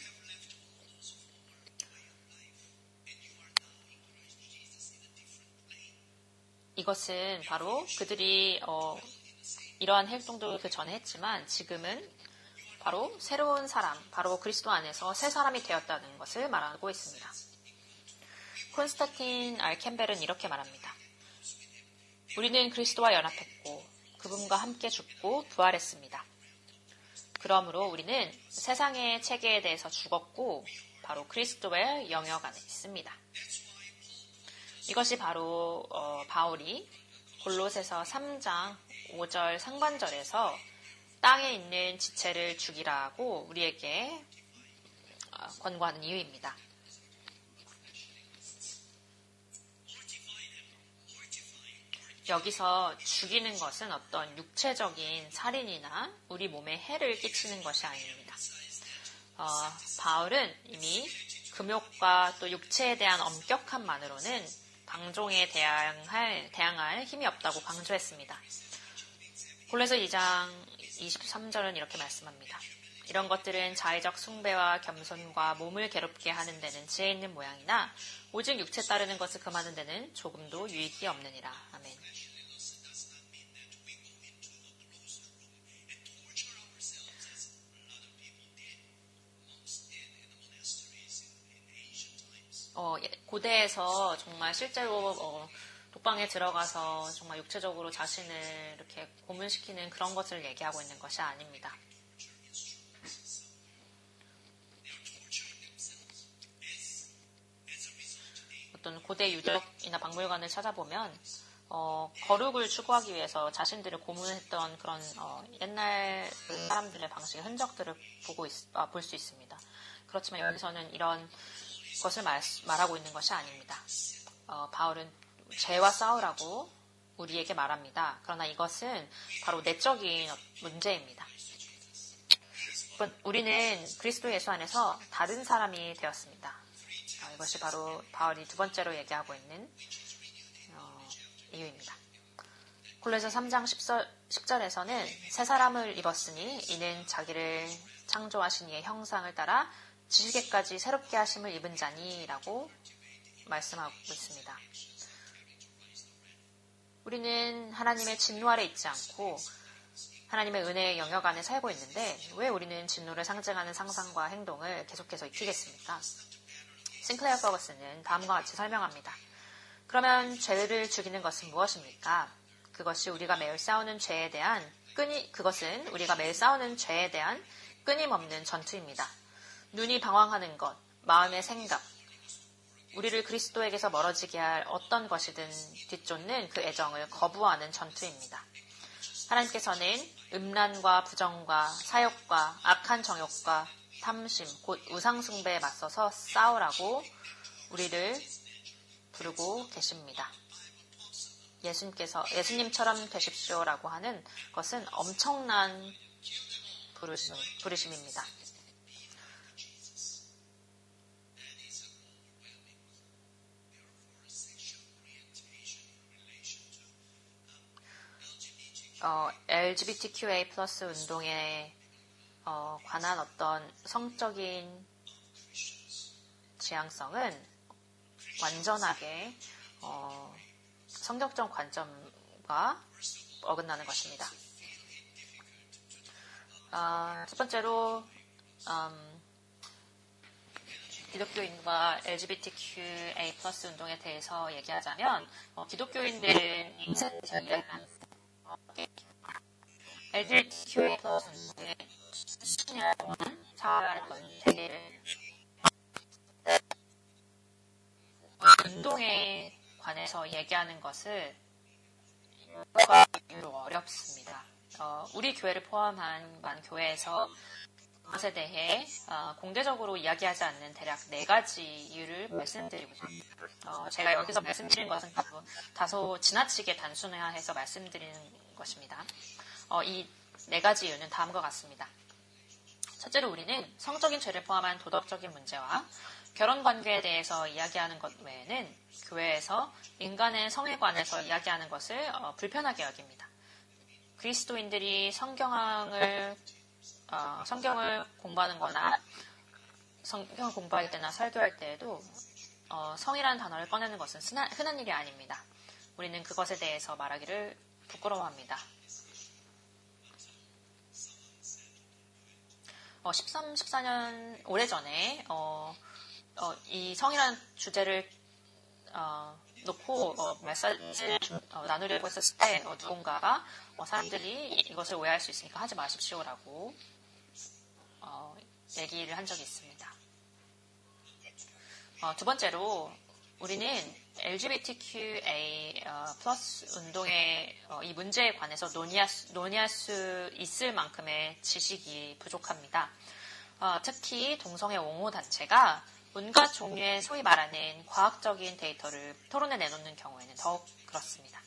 S1: 이것은 바로 그들이 이러한 활동도 그 전에 했지만 지금은 바로 새로운 사람, 바로 그리스도 안에서 새 사람이 되었다는 것을 말하고 있습니다. 콘스탄틴 R. 캠벨은 이렇게 말합니다. 우리는 그리스도와 연합했고 그분과 함께 죽고 부활했습니다. 그러므로 우리는 세상의 체계에 대해서 죽었고 바로 그리스도의 영역 안에 있습니다. 이것이 바로 바울이 골로새서 3장 5절 상반절에서 땅에 있는 지체를 죽이라고 우리에게 권고하는 이유입니다. 여기서 죽이는 것은 어떤 육체적인 살인이나 우리 몸에 해를 끼치는 것이 아닙니다. 바울은 이미 금욕과 또 육체에 대한 엄격함만으로는 방종에 대항할 힘이 없다고 강조했습니다. 골로새 2장 23절은 이렇게 말씀합니다. 이런 것들은 자의적 숭배와 겸손과 몸을 괴롭게 하는 데는 지혜 있는 모양이나 오직 육체 따르는 것을 금하는 데는 조금도 유익이 없느니라. 아멘. 고대에서 정말 실제로 독방에 들어가서 정말 육체적으로 자신을 이렇게 고문시키는 그런 것을 얘기하고 있는 것이 아닙니다. 어떤 고대 유적이나 박물관을 찾아보면 거룩을 추구하기 위해서 자신들을 고문했던 그런 옛날 사람들의 방식의 흔적들을 볼 수 있습니다. 그렇지만 여기서는 이런 것을 말하고 있는 것이 아닙니다. 바울은 죄와 싸우라고 우리에게 말합니다. 그러나 이것은 바로 내적인 문제입니다. 우리는 그리스도 예수 안에서 다른 사람이 되었습니다. 이것이 바로 바울이 두 번째로 얘기하고 있는 이유입니다. 골로새 3장 10절에서는 새 사람을 입었으니 이는 자기를 창조하신 이의 형상을 따라 지식에까지 새롭게 하심을 입은 자니 라고 말씀하고 있습니다. 우리는 하나님의 진노 아래 있지 않고 하나님의 은혜의 영역 안에 살고 있는데 왜 우리는 진노를 상징하는 상상과 행동을 계속해서 익히겠습니까? 싱클레어 퍼거슨은 다음과 같이 설명합니다. 그러면 죄를 죽이는 것은 무엇입니까? 그것은 우리가 매일 싸우는 죄에 대한 끊임없는 전투입니다. 눈이 방황하는 것, 마음의 생각, 우리를 그리스도에게서 멀어지게 할 어떤 것이든 뒤쫓는 그 애정을 거부하는 전투입니다. 하나님께서는 음란과 부정과 사욕과 악한 정욕과 탐심, 곧 우상숭배에 맞서서 싸우라고 우리를 부르고 계십니다. 예수님처럼 되십시오라고 하는 것은 엄청난 부르심입니다. LGBTQA+ 운동에 관한 어떤 성적인 지향성은 완전하게 성경적 관점과 어긋나는 것입니다. 첫 번째로 기독교인과 LGBTQA+ 운동에 대해서 얘기하자면 기독교인들은 LGBTQA+ 운동에 수년 동안 살아왔던 세계를 운동에 관해서 얘기하는 것을 여러 이유로 어렵습니다. 우리 교회를 포함한 많은 교회에서 그것에 대해 공개적으로 이야기하지 않는 대략 4가지 이유를 말씀드리고 싶습니다. 제가 여기서 말씀드린 것은 다소 지나치게 단순화해서 말씀드리는 것입니다. 이 4가지 이유는 다음과 같습니다. 첫째로 우리는 성적인 죄를 포함한 도덕적인 문제와 결혼관계에 대해서 이야기하는 것 외에는 교회에서 인간의 성에 관해서 이야기하는 것을 불편하게 여깁니다. 그리스도인들이 성경을 공부하는 거나 성경을 공부할 때나 설교할 때에도 성이라는 단어를 꺼내는 것은 흔한 일이 아닙니다. 우리는 그것에 대해서 말하기를 부끄러워합니다. 13, 14년 오래전에 이 성이라는 주제를 놓고 메시지를 나누려고 했었을 때 누군가가 사람들이 이것을 오해할 수 있으니까 하지 마십시오라고 얘기를 한 적이 있습니다. 두 번째로 우리는 LGBTQA+ 운동의 이 문제에 관해서 논의할 수 있을 만큼의 지식이 부족합니다. 특히 동성애 옹호 단체가 온갖 종류의 소위 말하는 과학적인 데이터를 토론에 내놓는 경우에는 더욱 그렇습니다.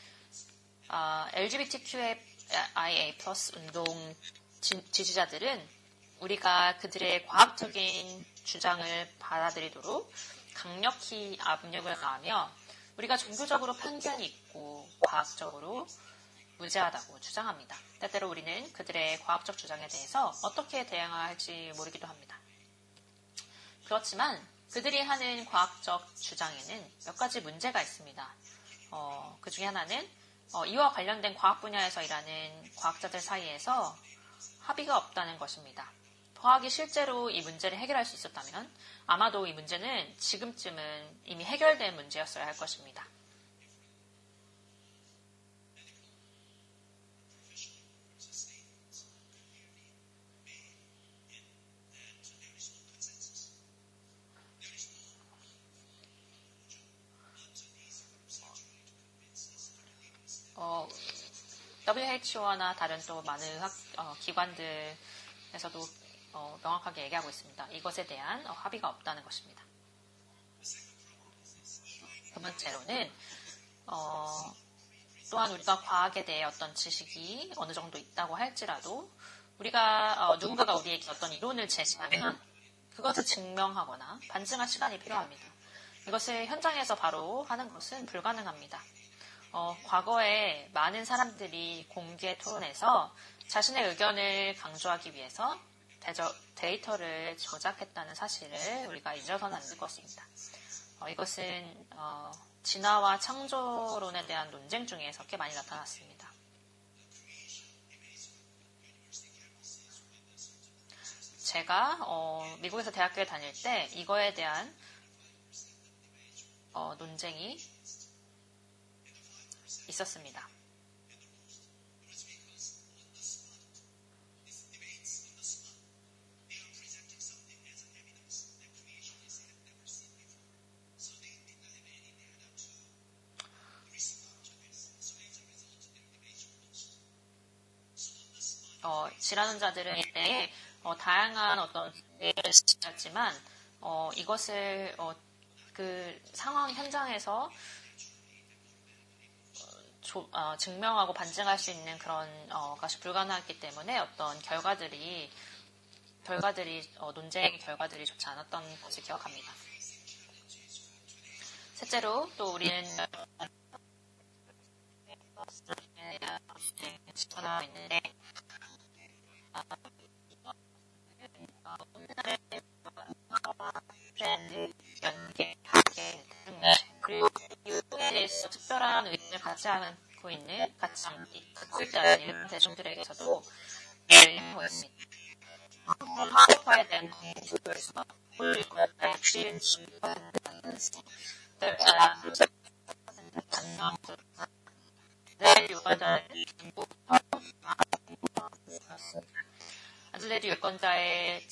S1: LGBTQIA+ 운동 지지자들은 우리가 그들의 과학적인 주장을 받아들이도록 강력히 압력을 가하며 우리가 종교적으로 편견이 있고 과학적으로 무죄하다고 주장합니다. 때때로 우리는 그들의 과학적 주장에 대해서 어떻게 대응해야 할지 모르기도 합니다. 그렇지만 그들이 하는 과학적 주장에는 몇 가지 문제가 있습니다. 그 중에 하나는 이와 관련된 과학 분야에서 일하는 과학자들 사이에서 합의가 없다는 것입니다. 과학이 실제로 이 문제를 해결할 수 있었다면 아마도 이 문제는 지금쯤은 이미 해결된 문제였어야 할 것입니다. WHO나 다른 또 많은 기관들에서도 명확하게 얘기하고 있습니다. 이것에 대한 합의가 없다는 것입니다. 두 번째로는 또한 우리가 과학에 대해 어떤 지식이 어느 정도 있다고 할지라도 우리가 누군가가 우리에게 어떤 이론을 제시하면 그것을 증명하거나 반증할 시간이 필요합니다. 이것을 현장에서 바로 하는 것은 불가능합니다. 과거에 많은 사람들이 공개 토론에서 자신의 의견을 강조하기 위해서 데이터를 조작했다는 사실을 우리가 잊어서는 안 될 것입니다. 이것은 진화와 창조론에 대한 논쟁 중에서 꽤 많이 나타났습니다. 제가 미국에서 대학교에 다닐 때 이거에 대한 논쟁이 있었습니다. 질환 환자들은 이때 다양한 어떤 예를 지었지만 이것을 그 상황 현장에서 증명하고 반증할 수 있는 그런 것이 불가능했기 때문에 어떤 결과들이 논쟁의 결과들이 좋지 않았던 것을 기억합니다. 셋째로 또 우리는 집어나와 있는데 그리고 이에 대해서 특별한 의견을 갖지 않고 있는 같이 일반 대중들에게서도 하고 있습니다. 학업화에 대한 기술에서 홀리고의 취인 아들레드 유권자의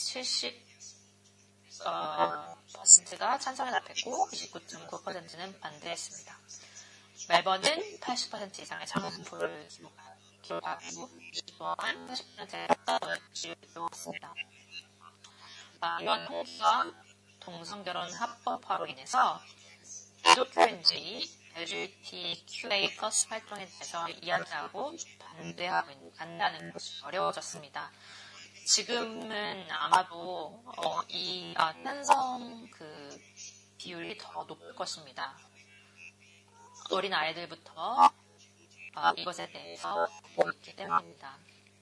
S1: 70%가 찬성에 답했고 29.9%는 반대했습니다. 멜번은 80% 이상의 찬성표를 기록하고 또한 80%가 지지했습니다. 이번 통계가 동성결혼 합법화로 인해서 기독교인들이 LGBTQA+ 활동에 대해서 이야기하고 반대하고 한다는 것이 어려워졌습니다. 지금은 아마도 이 찬성 그 비율이 더 높을 것입니다. 어린 아이들부터 이것에 대해서 보고 있기 때문입니다.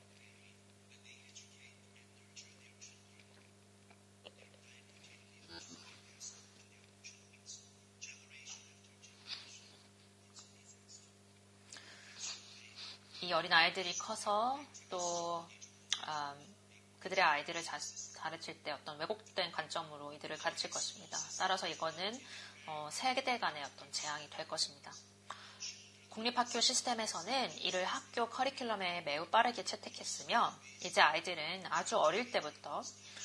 S1: 이 어린 아이들이 커서 또 그들의 아이들을 가르칠 때 어떤 왜곡된 관점으로 이들을 가르칠 것입니다. 따라서 이거는 세대 간의 어떤 재앙이 될 것입니다. 공립학교 시스템에서는 이를 학교 커리큘럼에 매우 빠르게 채택했으며 이제 아이들은 아주 어릴 때부터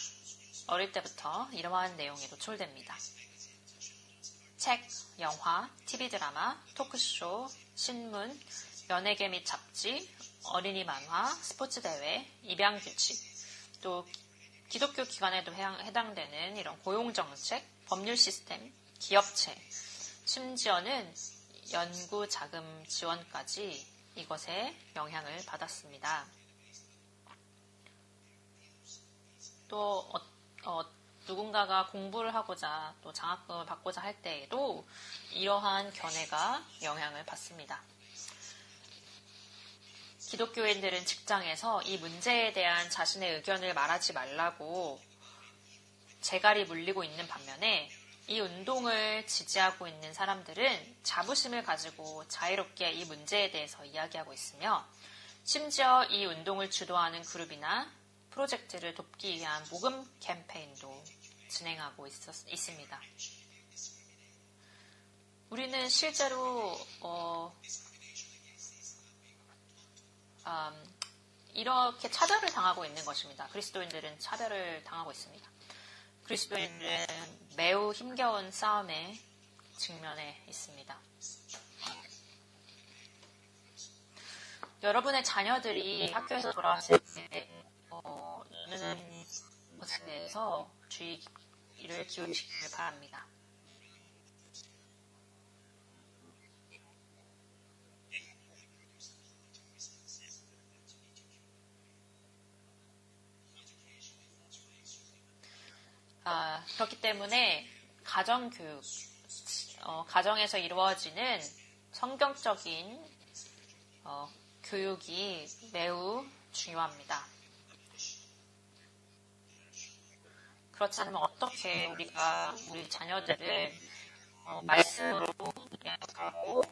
S1: 이러한 내용에 노출됩니다. 책, 영화, TV 드라마, 토크쇼, 신문, 연예계 및 잡지, 어린이 만화, 스포츠 대회, 입양 규칙, 또 기독교 기관에도 해당되는 이런 고용정책, 법률 시스템, 기업체, 심지어는 연구 자금 지원까지 이것에 영향을 받았습니다. 또 누군가가 공부를 하고자 또 장학금을 받고자 할 때에도 이러한 견해가 영향을 받습니다. 기독교인들은 직장에서 이 문제에 대한 자신의 의견을 말하지 말라고 재갈이 물리고 있는 반면에 이 운동을 지지하고 있는 사람들은 자부심을 가지고 자유롭게 이 문제에 대해서 이야기하고 있으며 심지어 이 운동을 주도하는 그룹이나 프로젝트를 돕기 위한 모금 캠페인도 진행하고 있습니다. 우리는 실제로 이렇게 차별을 당하고 있는 것입니다. 그리스도인들은 차별을 당하고 있습니다. 그리스도인들은 매우 힘겨운 싸움에 직면해 있습니다. 여러분의 자녀들이 학교에서 돌아왔을 때 있는 것에 대해서 주의를 기울이시길 바랍니다. 그렇기 때문에 가정교육, 가정에서 이루어지는 성경적인 교육이 매우 중요합니다. 그렇지 않으면 어떻게 우리가 우리 자녀들을 말씀으로 양육하고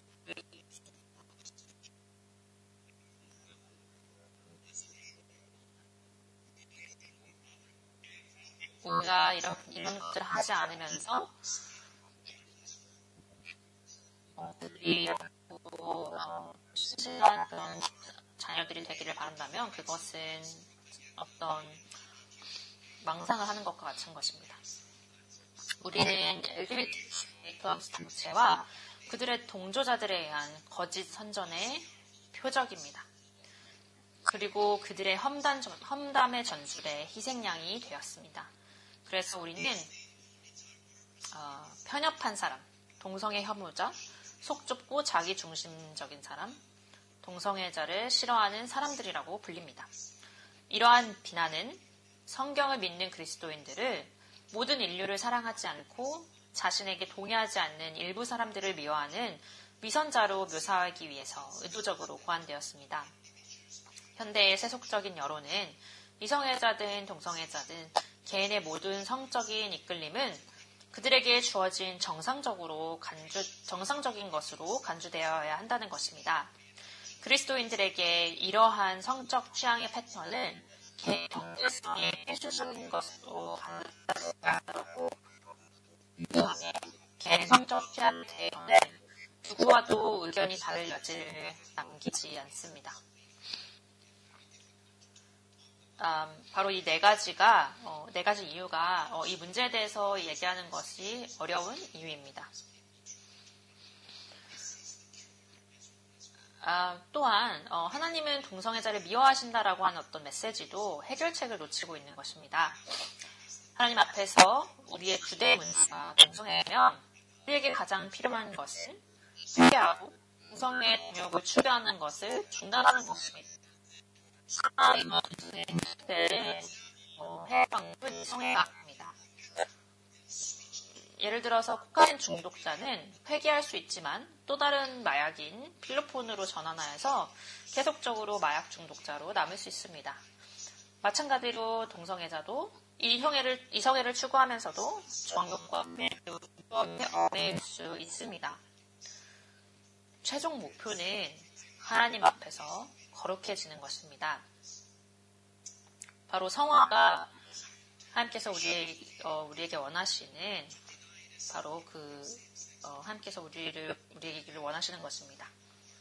S1: 우리가 이런 것들을 하지 않으면서 우리 순진한 그런 자녀들이 되기를 바란다면 그것은 어떤 망상을 하는 것과 같은 것입니다. 우리는 LGBT 플러스 단체와 그들의 동조자들에 의한 거짓 선전의 표적입니다. 그리고 그들의 험담의 전술에 희생양이 되었습니다. 그래서 우리는 편협한 사람, 동성애 혐오자, 속 좁고 자기중심적인 사람, 동성애자를 싫어하는 사람들이라고 불립니다. 이러한 비난은 성경을 믿는 그리스도인들을 모든 인류를 사랑하지 않고 자신에게 동의하지 않는 일부 사람들을 미워하는 위선자로 묘사하기 위해서 의도적으로 고안되었습니다. 현대의 세속적인 여론은 이성애자든 동성애자든 개인의 모든 성적인 이끌림은 그들에게 주어진 정상적인 것으로 간주되어야 한다는 것입니다. 그리스도인들에게 이러한 성적 취향의 패턴은 개인 정체성의 필수적인 것으로 간주되고 개인 성적 취향의 대응은 누구와도 의견이 다를 여지를 남기지 않습니다. 바로 이 네 가지 이유가 이 문제에 대해서 얘기하는 것이 어려운 이유입니다. 또한 하나님은 동성애자를 미워하신다라고 하는 어떤 메시지도 해결책을 놓치고 있는 것입니다. 하나님 앞에서 우리의 주대 문제가 동성애면 우리에게 가장 필요한 것은 회개하고 동성애 동욕을 추구하는 것을 중단하는 것입니다. 하나님은 동성애를 해방은 성애가 아닙니다. 예를 들어서 코카인 중독자는 회개할 수 있지만 또 다른 마약인 필로폰으로 전환하여서 계속적으로 마약 중독자로 남을 수 있습니다. 마찬가지로 동성애자도 이성애를 추구하면서도 정욕과 불법에 어뢰일 수 있습니다. 최종 목표는 하나님 앞에서 거룩해지는 것입니다. 바로 성화가 하나님께서 우리에게 원하시는 바로 하나님께서 우리에게 원하시는 것입니다.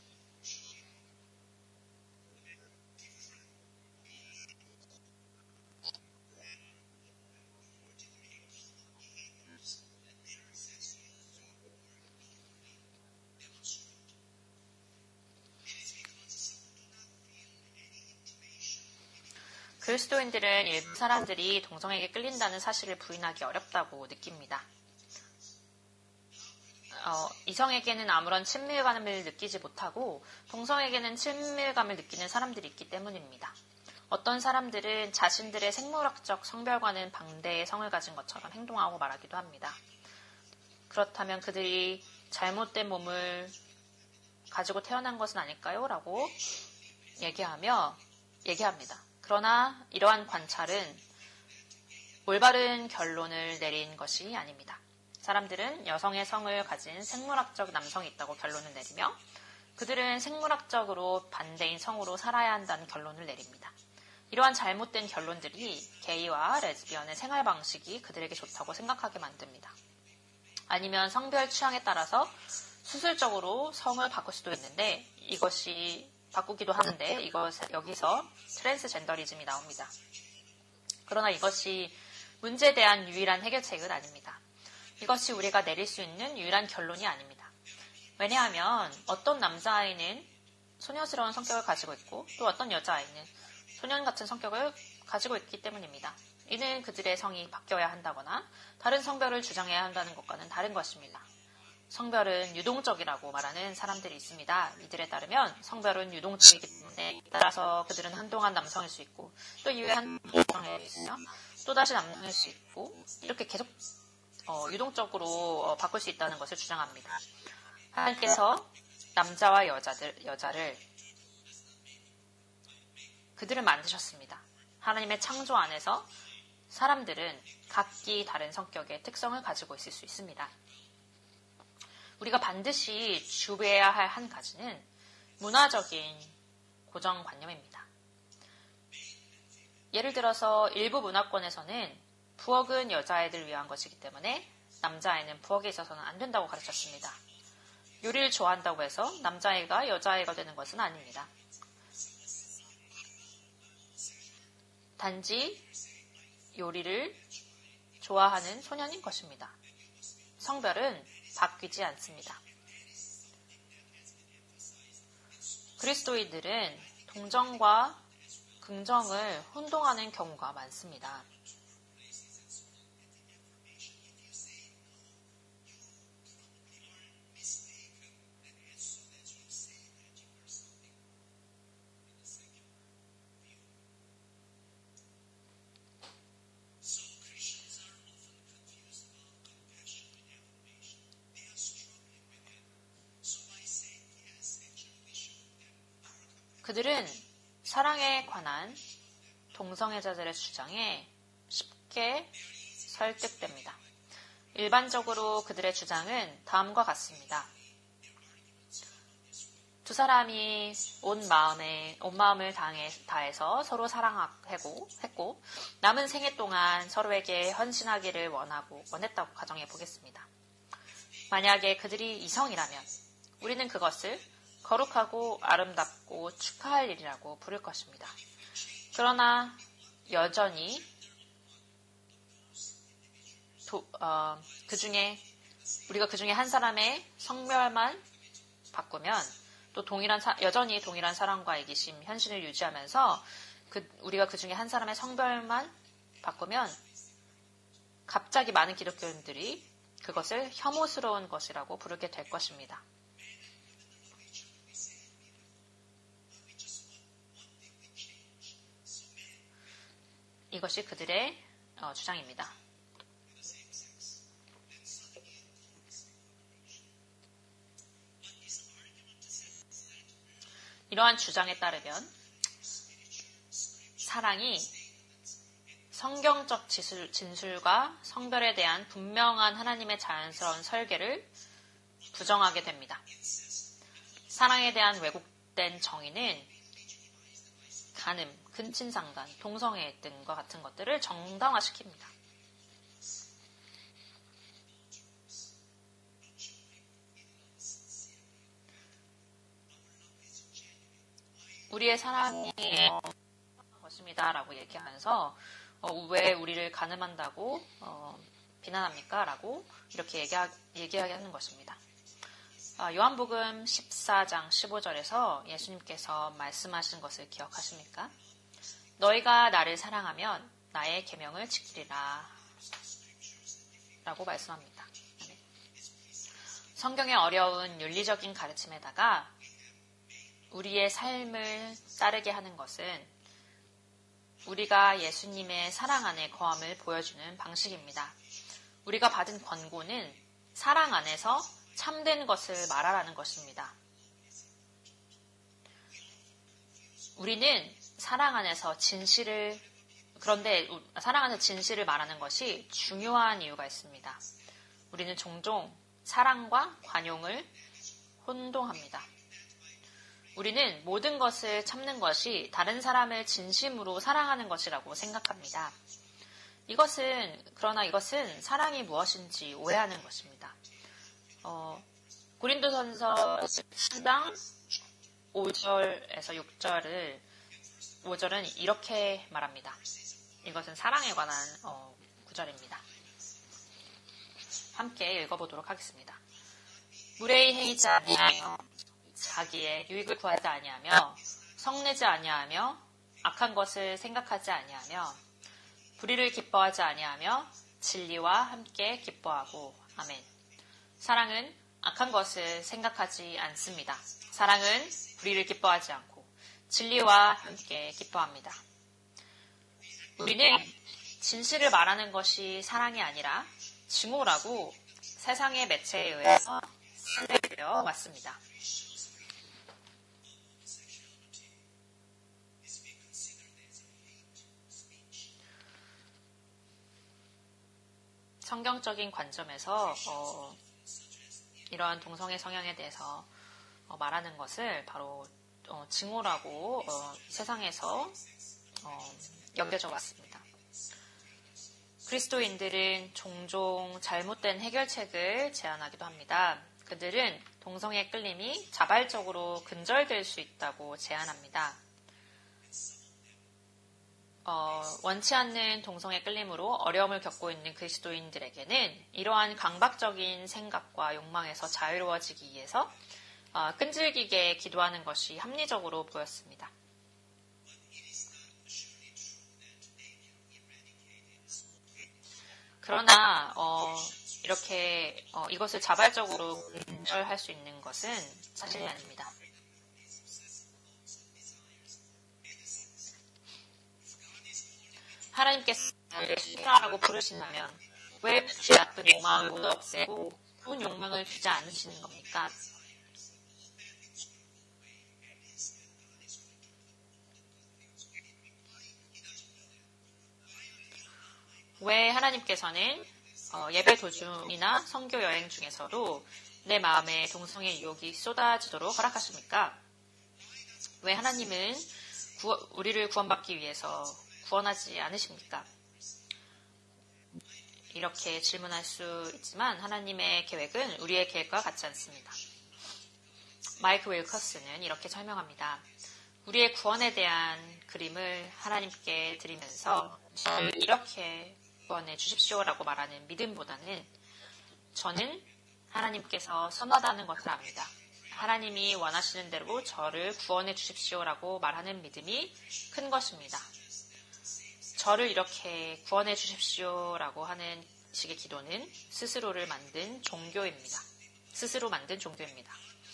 S1: 그리스도인들은 일부 사람들이 동성에게 끌린다는 사실을 부인하기 어렵다고 느낍니다. 이성에게는 아무런 친밀감을 느끼지 못하고 동성에게는 친밀감을 느끼는 사람들이 있기 때문입니다. 어떤 사람들은 자신들의 생물학적 성별과는 반대의 성을 가진 것처럼 행동하고 말하기도 합니다. 그렇다면 그들이 잘못된 몸을 가지고 태어난 것은 아닐까요? 라고 얘기합니다. 그러나 이러한 관찰은 올바른 결론을 내린 것이 아닙니다. 사람들은 여성의 성을 가진 생물학적 남성이 있다고 결론을 내리며 그들은 생물학적으로 반대인 성으로 살아야 한다는 결론을 내립니다. 이러한 잘못된 결론들이 게이와 레즈비언의 생활 방식이 그들에게 좋다고 생각하게 만듭니다. 아니면 성별 취향에 따라서 수술적으로 성을 바꿀 수도 있는데 바꾸기도 하는데 여기서 트랜스젠더리즘이 나옵니다. 그러나 이것이 문제에 대한 유일한 해결책은 아닙니다. 이것이 우리가 내릴 수 있는 유일한 결론이 아닙니다. 왜냐하면 어떤 남자아이는 소녀스러운 성격을 가지고 있고 또 어떤 여자아이는 소년 같은 성격을 가지고 있기 때문입니다. 이는 그들의 성이 바뀌어야 한다거나 다른 성별을 주장해야 한다는 것과는 다른 것입니다. 성별은 유동적이라고 말하는 사람들이 있습니다. 이들에 따르면 성별은 유동적이기 때문에 따라서 그들은 한동안 남성일 수 있고 또 이후에 한동안 여성일 수 있으며 또다시 남성일 수 있고 이렇게 계속 유동적으로 바꿀 수 있다는 것을 주장합니다. 하나님께서 남자와 여자를 그들을 만드셨습니다. 하나님의 창조 안에서 사람들은 각기 다른 성격의 특성을 가지고 있을 수 있습니다. 우리가 반드시 주의해야 할 한 가지는 문화적인 고정관념입니다. 예를 들어서 일부 문화권에서는 부엌은 여자아이들을 위한 것이기 때문에 남자아이는 부엌에 있어서는 안 된다고 가르쳤습니다. 요리를 좋아한다고 해서 남자아이가 여자아이가 되는 것은 아닙니다. 단지 요리를 좋아하는 소년인 것입니다. 성별은 바뀌지 않습니다. 그리스도인들은 동정과 긍정을 혼동하는 경우가 많습니다. 그들은 사랑에 관한 동성애자들의 주장에 쉽게 설득됩니다. 일반적으로 그들의 주장은 다음과 같습니다. 두 사람이 온 마음을 다해서 서로 사랑했고 남은 생애 동안 서로에게 헌신하기를 원했다고 가정해 보겠습니다. 만약에 그들이 이성이라면 우리는 그것을 거룩하고 아름답고 축하할 일이라고 부를 것입니다. 그러나 여전히 우리가 그 중에 한 사람의 성별만 바꾸면 또 여전히 동일한 사랑과 이기심, 현신을 유지하면서 우리가 그 중에 한 사람의 성별만 바꾸면 갑자기 많은 기독교인들이 그것을 혐오스러운 것이라고 부르게 될 것입니다. 이것이 그들의 주장입니다. 이러한 주장에 따르면 사랑이 성경적 진술과 성별에 대한 분명한 하나님의 자연스러운 설계를 부정하게 됩니다. 사랑에 대한 왜곡된 정의는 간음, 근친상간, 동성애 등과 같은 것들을 정당화시킵니다. 우리의 사랑이 것입니다 라고 얘기하면서 왜 우리를 간음한다고 비난합니까? 라고 이렇게 얘기하게 하는 것입니다. 요한복음 14장 15절에서 예수님께서 말씀하신 것을 기억하십니까? 너희가 나를 사랑하면 나의 계명을 지키리라 라고 말씀합니다. 성경의 어려운 윤리적인 가르침에다가 우리의 삶을 따르게 하는 것은 우리가 예수님의 사랑 안에 거함을 보여주는 방식입니다. 우리가 받은 권고는 사랑 안에서 참된 것을 말하라는 것입니다. 우리는 사랑 안에서 그런데 사랑 안에서 진실을 말하는 것이 중요한 이유가 있습니다. 우리는 종종 사랑과 관용을 혼동합니다. 우리는 모든 것을 참는 것이 다른 사람을 진심으로 사랑하는 것이라고 생각합니다. 그러나 이것은 사랑이 무엇인지 오해하는 것입니다. 고린도전서 10장 5절에서 5절은 이렇게 말합니다. 이것은 사랑에 관한 구절입니다. 함께 읽어보도록 하겠습니다. 무례히 행위치 아니하며 자기의 유익을 구하지 아니하며 성내지 아니하며 악한 것을 생각하지 아니하며 불의를 기뻐하지 아니하며 진리와 함께 기뻐하고. 아멘. 사랑은 악한 것을 생각하지 않습니다. 사랑은 불의를 기뻐하지 않고 진리와 함께 기뻐합니다. 우리는 진실을 말하는 것이 사랑이 아니라 증오라고 세상의 매체에 의해서 설레되어 왔습니다. 성경적인 관점에서 이러한 동성애 성향에 대해서 말하는 것을 바로 증오라고 세상에서 여겨져 왔습니다. 그리스도인들은 종종 잘못된 해결책을 제안하기도 합니다. 그들은 동성애 끌림이 자발적으로 근절될 수 있다고 제안합니다. 원치 않는 동성애 끌림으로 어려움을 겪고 있는 그리스도인들에게는 이러한 강박적인 생각과 욕망에서 자유로워지기 위해서 끈질기게 기도하는 것이 합리적으로 보였습니다. 그러나 이렇게 이것을 자발적으로 근절할 수 있는 것은 사실이 아닙니다. 하나님께서 신라라고 부르신다면 왜 그 나쁜 욕망을 모두 없애고 좋은 욕망을 주지 않으시는 겁니까? 왜 하나님께서는 예배 도중이나 선교 여행 중에서도 내 마음에 동성애 유혹이 쏟아지도록 허락하십니까? 왜 하나님은 우리를 구원받기 위해서 구원하지 않으십니까? 이렇게 질문할 수 있지만 하나님의 계획은 우리의 계획과 같지 않습니다. 마이크 윌커스는 이렇게 설명합니다. 우리의 구원에 대한 그림을 하나님께 드리면서 저를 이렇게 구원해 주십시오라고 말하는 믿음보다는 저는 하나님께서 선하다는 것을 압니다. 하나님이 원하시는 대로 저를 구원해 주십시오라고 말하는 믿음이 큰 것입니다. 저를 이렇게 구원해 주십시오라고 하는 식의 기도는 스스로를 만든 종교입니다. 스스로 만든 종교입니다.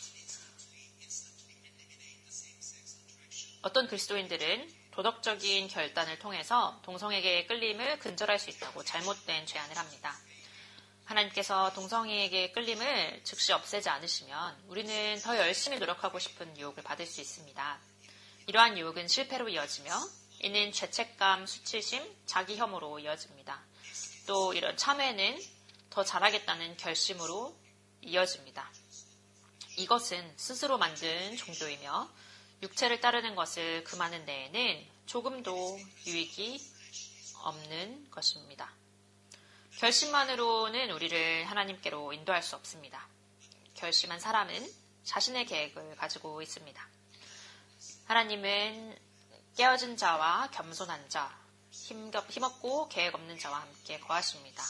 S1: 어떤 그리스도인들은 도덕적인 결단을 통해서 동성애의 끌림을 근절할 수 있다고 잘못된 제안을 합니다. 하나님께서 동성애의 끌림을 즉시 없애지 않으시면 우리는 더 열심히 노력하고 싶은 유혹을 받을 수 있습니다. 이러한 유혹은 실패로 이어지며 이는 죄책감, 수치심, 자기 혐오로 이어집니다. 또 이런 참회는 더 잘하겠다는 결심으로 이어집니다. 이것은 스스로 만든 종교이며 육체를 따르는 것을 금하는 데에는 조금도 유익이 없는 것입니다. 결심만으로는 우리를 하나님께로 인도할 수 없습니다. 결심한 사람은 자신의 계획을 가지고 있습니다. 하나님은 깨어진 자와 겸손한 자, 힘없고 계획 없는 자와 함께 거하십니다.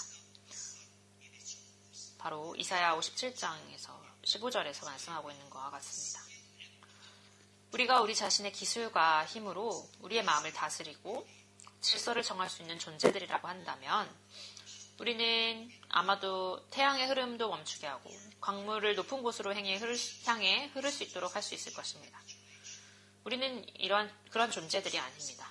S1: 바로 이사야 57장에서 15절에서 말씀하고 있는 것과 같습니다. 우리가 우리 자신의 기술과 힘으로 우리의 마음을 다스리고 질서를 정할 수 있는 존재들이라고 한다면 우리는 아마도 태양의 흐름도 멈추게 하고 광물을 높은 곳으로 향해 흐를 수 있도록 할 수 있을 것입니다. 우리는 그런 존재들이 아닙니다.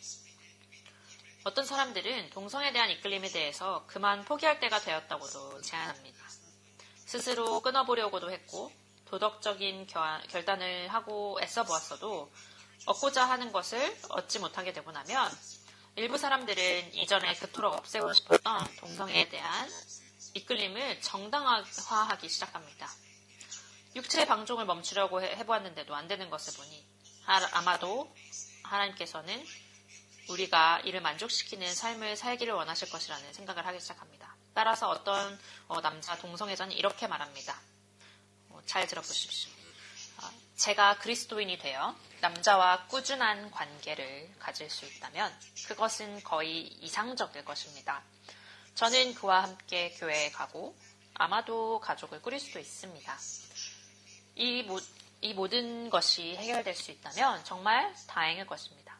S1: 어떤 사람들은 동성애에 대한 이끌림에 대해서 그만 포기할 때가 되었다고도 제안합니다. 스스로 끊어보려고도 했고 도덕적인 결단을 하고 애써 보았어도 얻고자 하는 것을 얻지 못하게 되고 나면 일부 사람들은 이전에 그토록 없애고 싶었던 동성애에 대한 이끌림을 정당화하기 시작합니다. 육체의 방종을 멈추려고 해보았는데도 안 되는 것을 보니 아마도 하나님께서는 우리가 이를 만족시키는 삶을 살기를 원하실 것이라는 생각을 하기 시작합니다. 따라서 어떤 남자 동성애자는 이렇게 말합니다. 잘 들어보십시오. 제가 그리스도인이 되어 남자와 꾸준한 관계를 가질 수 있다면 그것은 거의 이상적일 것입니다. 저는 그와 함께 교회에 가고 아마도 가족을 꾸릴 수도 있습니다. 이 이 모든 것이 해결될 수 있다면 정말 다행일 것입니다.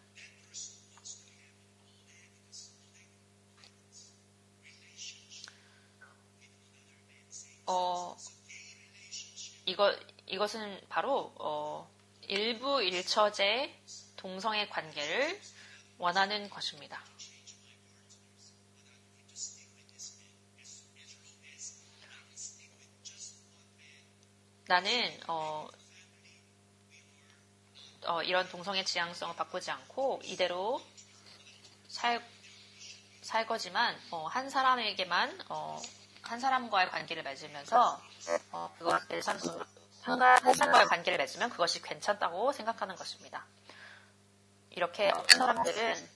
S1: 이것은 바로 일부 일처제 동성의 관계를 원하는 것입니다. 나는 이런 동성의 지향성을 바꾸지 않고 이대로 살 거지만 한 사람에게만 한 사람과의 관계를 맺으면서 한 사람과의 관계를 맺으면 그것이 괜찮다고 생각하는 것입니다. 이렇게 어떤 사람들은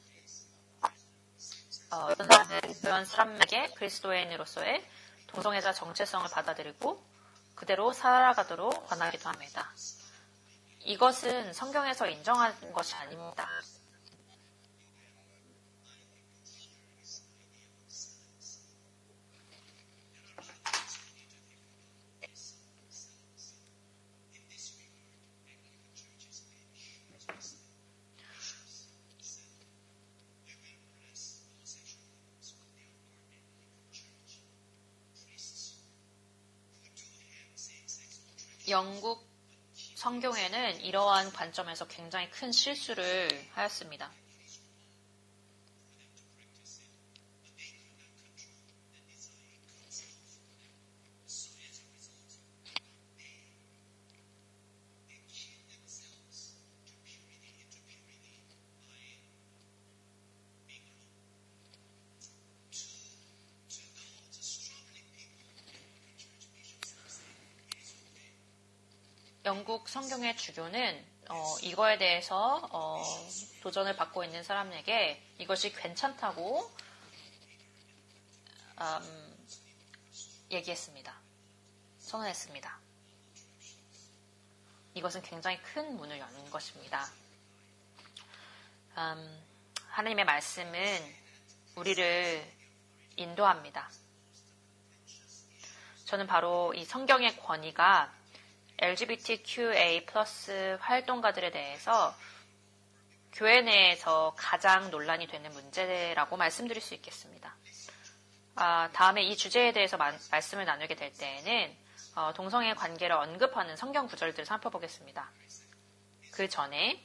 S1: 그런 사람에게 그리스도인으로서의 동성애자 정체성을 받아들이고 그대로 살아가도록 권하기도 합니다. 이것은 성경에서 인정한 것이 아닙니다. 영국 성경에는 이러한 관점에서 굉장히 큰 실수를 하였습니다. 영국 성경의 주교는 이거에 대해서 도전을 받고 있는 사람에게 이것이 괜찮다고 얘기했습니다. 선언했습니다. 이것은 굉장히 큰 문을 여는 것입니다. 하나님의 말씀은 우리를 인도합니다. 저는 바로 이 성경의 권위가 LGBTQA+ 활동가들에 대해서 교회 내에서 가장 논란이 되는 문제라고 말씀드릴 수 있겠습니다. 다음에 이 주제에 대해서 말씀을 나누게 될 때에는 동성애 관계를 언급하는 성경 구절들을 살펴보겠습니다. 그 전에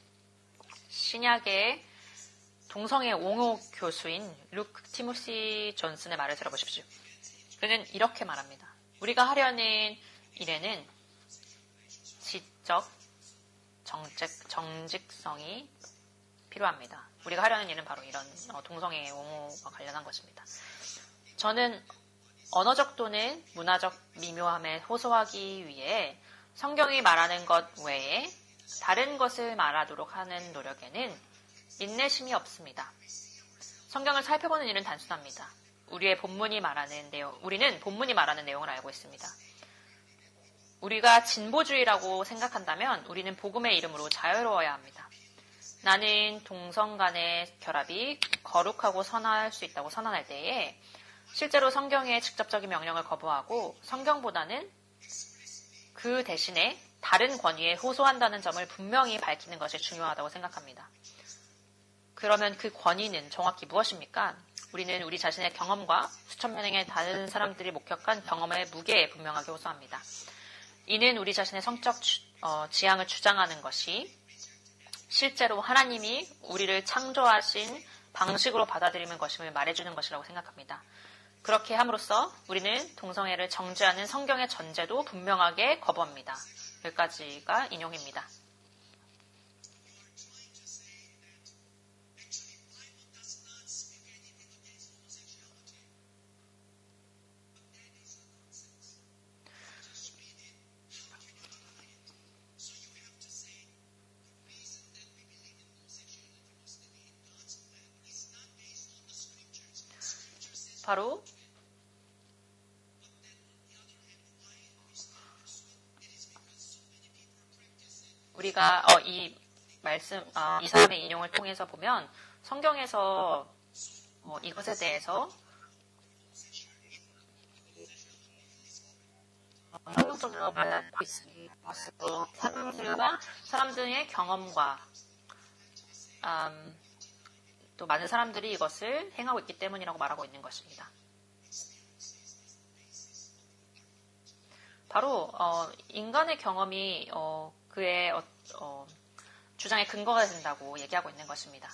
S1: 신약의 동성애 옹호 교수인 루크 티모시 존슨의 말을 들어보십시오. 그는 이렇게 말합니다. 우리가 하려는 일에는 지적, 정직성이 필요합니다. 우리가 하려는 일은 바로 이런 동성애 옹호와 관련한 것입니다. 저는 언어적 또는 문화적 미묘함에 호소하기 위해 성경이 말하는 것 외에 다른 것을 말하도록 하는 노력에는 인내심이 없습니다. 성경을 살펴보는 일은 단순합니다. 우리는 본문이 말하는 내용을 알고 있습니다. 우리가 진보주의라고 생각한다면 우리는 복음의 이름으로 자유로워야 합니다. 나는 동성 간의 결합이 거룩하고 선할 수 있다고 선언할 때에 실제로 성경의 직접적인 명령을 거부하고 성경보다는 그 대신에 다른 권위에 호소한다는 점을 분명히 밝히는 것이 중요하다고 생각합니다. 그러면 그 권위는 정확히 무엇입니까? 우리는 우리 자신의 경험과 수천 명의 다른 사람들이 목격한 경험의 무게에 분명하게 호소합니다. 이는 우리 자신의 성적 지향을 주장하는 것이 실제로 하나님이 우리를 창조하신 방식으로 받아들이는 것임을 말해주는 것이라고 생각합니다. 그렇게 함으로써 우리는 동성애를 정죄하는 성경의 전제도 분명하게 거부합니다. 여기까지가 인용입니다. 바로 우리가 이 사람의 인용을 통해서 보면 성경에서 이것에 대해서 성공적으로 받아들이고 있습니다. 사람들의 경험과 또 많은 사람들이 이것을 행하고 있기 때문이라고 말하고 있는 것입니다. 바로 인간의 경험이 그의 주장의 근거가 된다고 얘기하고 있는 것입니다.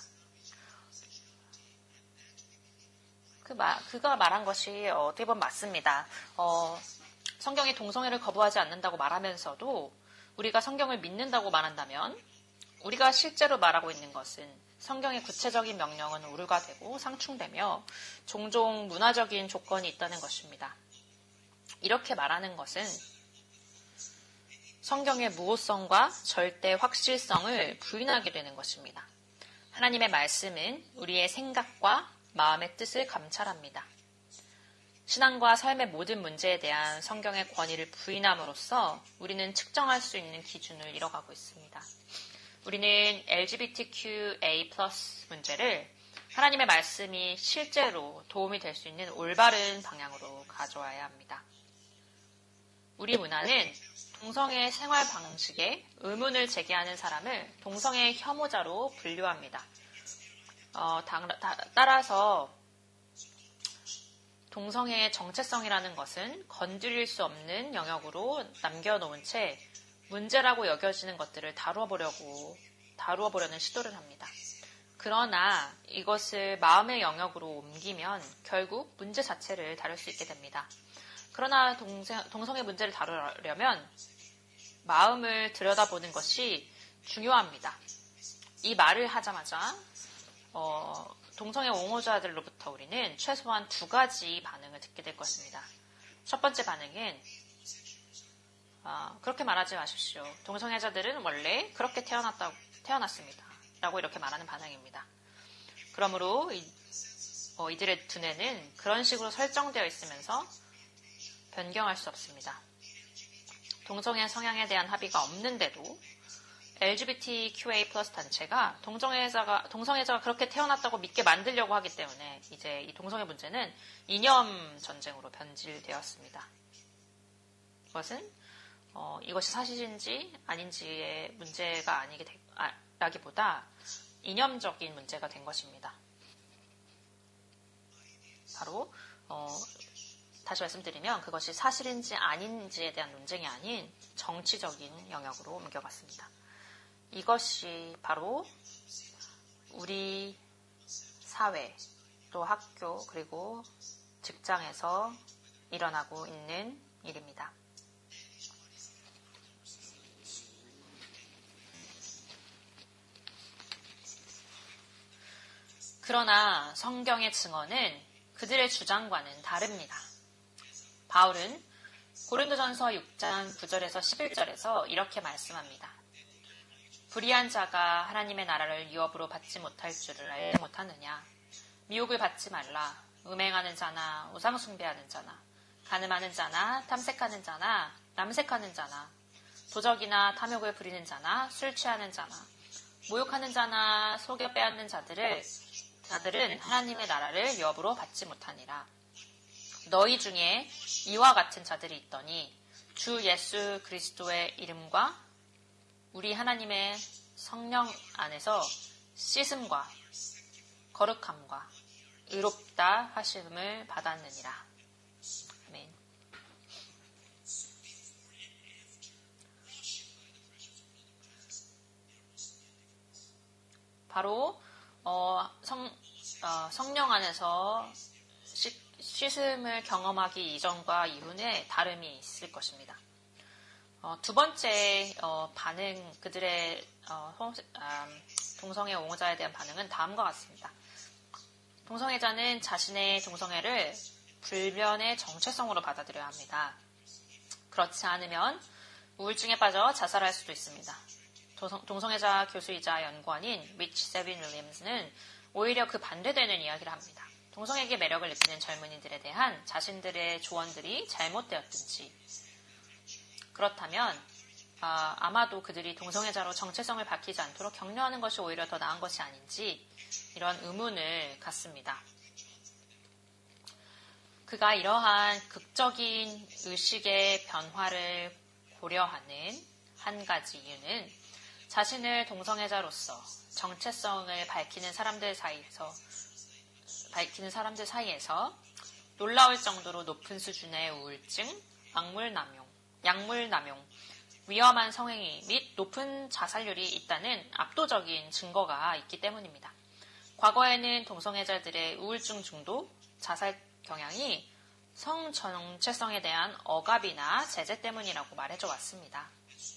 S1: 그가 말한 것이 어떻게 보면 맞습니다. 성경이 동성애를 거부하지 않는다고 말하면서도 우리가 성경을 믿는다고 말한다면 우리가 실제로 말하고 있는 것은 성경의 구체적인 명령은 오류가 되고 상충되며 종종 문화적인 조건이 있다는 것입니다. 이렇게 말하는 것은 성경의 무호성과 절대 확실성을 부인하게 되는 것입니다. 하나님의 말씀은 우리의 생각과 마음의 뜻을 감찰합니다. 신앙과 삶의 모든 문제에 대한 성경의 권위를 부인함으로써 우리는 측정할 수 있는 기준을 잃어가고 있습니다. 우리는 LGBTQA+ 문제를 하나님의 말씀이 실제로 도움이 될 수 있는 올바른 방향으로 가져와야 합니다. 우리 문화는 동성애 생활 방식에 의문을 제기하는 사람을 동성애 혐오자로 분류합니다. 따라서 동성애의 정체성이라는 것은 건드릴 수 없는 영역으로 남겨놓은 채 문제라고 여겨지는 것들을 다루어보려는 시도를 합니다. 그러나 이것을 마음의 영역으로 옮기면 결국 문제 자체를 다룰 수 있게 됩니다. 그러나 동성애 문제를 다루려면 마음을 들여다보는 것이 중요합니다. 이 말을 하자마자 동성애 옹호자들로부터 우리는 최소한 2가지 반응을 듣게 될 것입니다. 첫 번째 반응은 그렇게 말하지 마십시오. 동성애자들은 원래 그렇게 태어났습니다. 라고 이렇게 말하는 반응입니다. 그러므로 이들의 두뇌는 그런 식으로 설정되어 있으면서 변경할 수 없습니다. 동성애 성향에 대한 합의가 없는데도 LGBTQA+ 단체가 동성애자가 그렇게 태어났다고 믿게 만들려고 하기 때문에 이제 이 동성애 문제는 이념 전쟁으로 변질되었습니다. 그것은 이것이 사실인지 아닌지의 문제가 라기보다 이념적인 문제가 된 것입니다. 바로 다시 말씀드리면 그것이 사실인지 아닌지에 대한 논쟁이 아닌 정치적인 영역으로 옮겨갔습니다. 이것이 바로 우리 사회, 또 학교, 그리고 직장에서 일어나고 있는 일입니다. 그러나 성경의 증언은 그들의 주장과는 다릅니다. 바울은 고린도전서 6장 9절에서 11절에서 이렇게 말씀합니다. 불의한 자가 하나님의 나라를 유업으로 받지 못할 줄을 알지 못하느냐. 미혹을 받지 말라. 음행하는 자나 우상 숭배하는 자나 간음하는 자나 탐색하는 자나 남색하는 자나 도적이나 탐욕을 부리는 자나 술 취하는 자나 모욕하는 자나 속여 빼앗는 자들은 하나님의 나라를 유업으로 받지 못하니라. 너희 중에 이와 같은 자들이 있더니 주 예수 그리스도의 이름과 우리 하나님의 성령 안에서 씻음과 거룩함과 의롭다 하심을 받았느니라. 아멘. 바로 성령 안에서 씻음을 경험하기 이전과 이후에 다름이 있을 것입니다. 두 번째 반응, 그들의 동성애 옹호자에 대한 반응은 다음과 같습니다. 동성애자는 자신의 동성애를 불변의 정체성으로 받아들여야 합니다. 그렇지 않으면 우울증에 빠져 자살할 수도 있습니다. 동성애자 교수이자 연구원인 리치 세빈 윌리엄스는 오히려 그 반대되는 이야기를 합니다. 동성애에게 매력을 느끼는 젊은이들에 대한 자신들의 조언들이 잘못되었든지 그렇다면 아마도 그들이 동성애자로 정체성을 밝히지 않도록 격려하는 것이 오히려 더 나은 것이 아닌지 이런 의문을 갖습니다. 그가 이러한 극적인 의식의 변화를 고려하는 한 가지 이유는 자신을 동성애자로서 정체성을 밝히는 사람들 사이에서 놀라울 정도로 높은 수준의 우울증, 약물남용, 위험한 성행위 및 높은 자살률이 있다는 압도적인 증거가 있기 때문입니다. 과거에는 동성애자들의 우울증 중독, 자살 경향이 성 정체성에 대한 억압이나 제재 때문이라고 말해줘 왔습니다.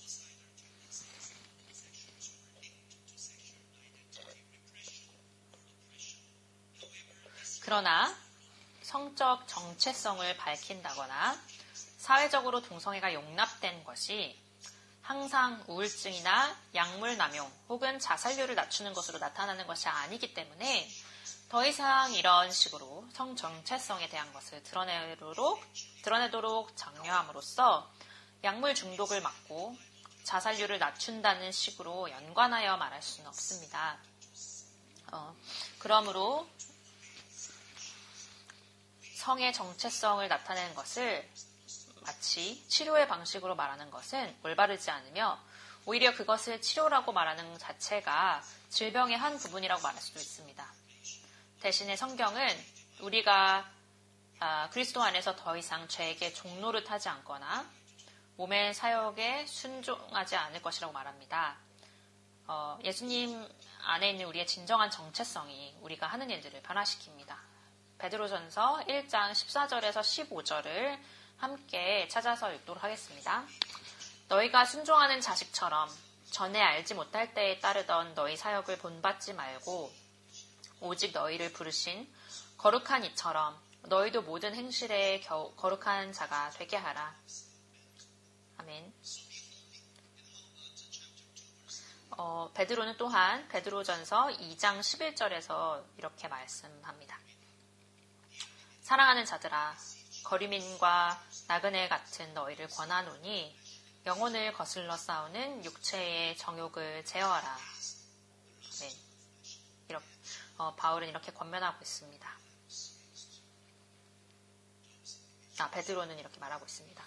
S1: 그러나 성적 정체성을 밝힌다거나 사회적으로 동성애가 용납된 것이 항상 우울증이나 약물 남용 혹은 자살률을 낮추는 것으로 나타나는 것이 아니기 때문에 더 이상 이런 식으로 성 정체성에 대한 것을 드러내도록 장려함으로써 약물 중독을 막고 자살률을 낮춘다는 식으로 연관하여 말할 수는 없습니다. 그러므로 성의 정체성을 나타내는 것을 마치 치료의 방식으로 말하는 것은 올바르지 않으며 오히려 그것을 치료라고 말하는 자체가 질병의 한 부분이라고 말할 수도 있습니다. 대신에 성경은 우리가 그리스도 안에서 더 이상 죄에게 종노릇하지 않거나 몸의 사역에 순종하지 않을 것이라고 말합니다. 예수님 안에 있는 우리의 진정한 정체성이 우리가 하는 일들을 변화시킵니다. 베드로전서 1장 14절에서 15절을 함께 찾아서 읽도록 하겠습니다. 너희가 순종하는 자식처럼 전에 알지 못할 때에 따르던 너희 사역을 본받지 말고 오직 너희를 부르신 거룩한 이처럼 너희도 모든 행실에 거룩한 자가 되게 하라. 아멘. 베드로는 또한 베드로전서 2장 11절에서 이렇게 말씀합니다. 사랑하는 자들아, 거류민과 나그네 같은 너희를 권하노니 영혼을 거슬러 싸우는 육체의 정욕을 제어하라. 네. 바울은 이렇게 권면하고 있습니다. 베드로는 이렇게 말하고 있습니다.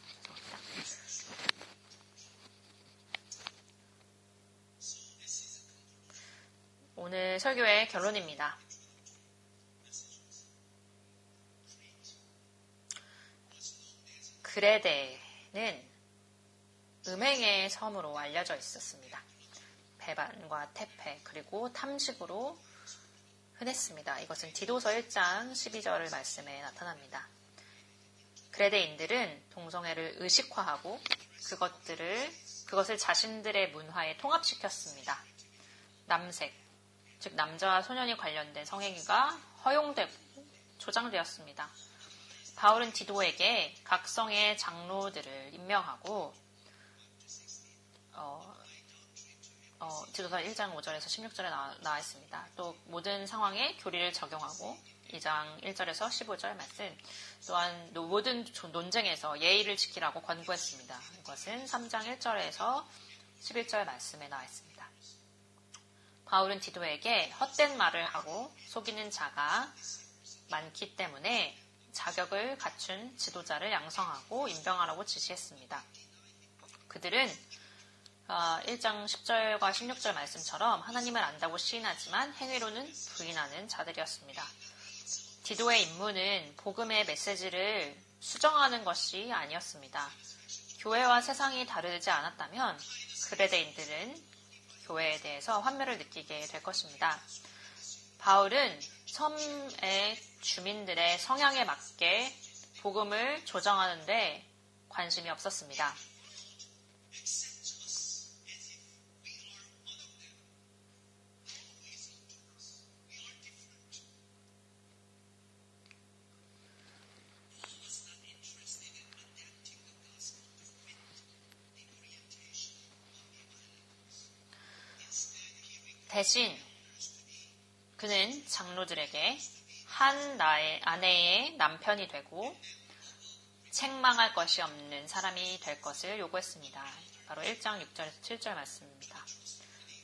S1: 오늘 설교의 결론입니다. 그레데는 음행의 섬으로 알려져 있었습니다. 배반과 태폐 그리고 탐식으로 흔했습니다. 이것은 디도서 1장 12절 말씀에 나타납니다. 그레데인들은 동성애를 의식화하고 그것을 자신들의 문화에 통합시켰습니다. 남색, 즉 남자와 소년이 관련된 성행위가 허용되고 조장되었습니다. 바울은 디도에게 각 성의 장로들을 임명하고 디도서 1장 5절에서 16절에 나와 있습니다. 또 모든 상황에 교리를 적용하고 2장 1절에서 15절 말씀 또한 모든 논쟁에서 예의를 지키라고 권고했습니다. 이것은 3장 1절에서 11절 말씀에 나와 있습니다. 바울은 디도에게 헛된 말을 하고 속이는 자가 많기 때문에 자격을 갖춘 지도자를 양성하고 임명하라고 지시했습니다. 그들은 1장 10절과 16절 말씀처럼 하나님을 안다고 시인하지만 행위로는 부인하는 자들이었습니다. 디도의 임무는 복음의 메시지를 수정하는 것이 아니었습니다. 교회와 세상이 다르지 않았다면 그레데인들은 교회에 대해서 환멸을 느끼게 될 것입니다. 바울은 섬의 주민들의 성향에 맞게 복음을 조정하는 데 관심이 없었습니다. 대신 그는 장로들에게 한 나의 아내의 남편이 되고 책망할 것이 없는 사람이 될 것을 요구했습니다. 바로 1장 6절에서 7절 말씀입니다.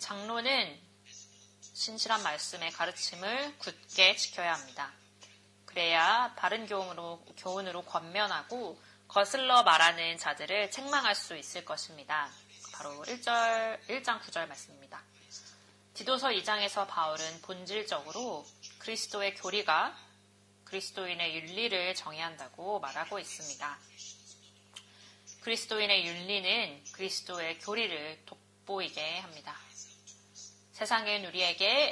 S1: 장로는 신실한 말씀의 가르침을 굳게 지켜야 합니다. 그래야 바른 교훈으로 권면하고 거슬러 말하는 자들을 책망할 수 있을 것입니다. 바로 1장 9절 말씀입니다. 디도서 2장에서 바울은 본질적으로 그리스도의 교리가 그리스도인의 윤리를 정의한다고 말하고 있습니다. 그리스도인의 윤리는 그리스도의 교리를 돋보이게 합니다. 세상은 우리에게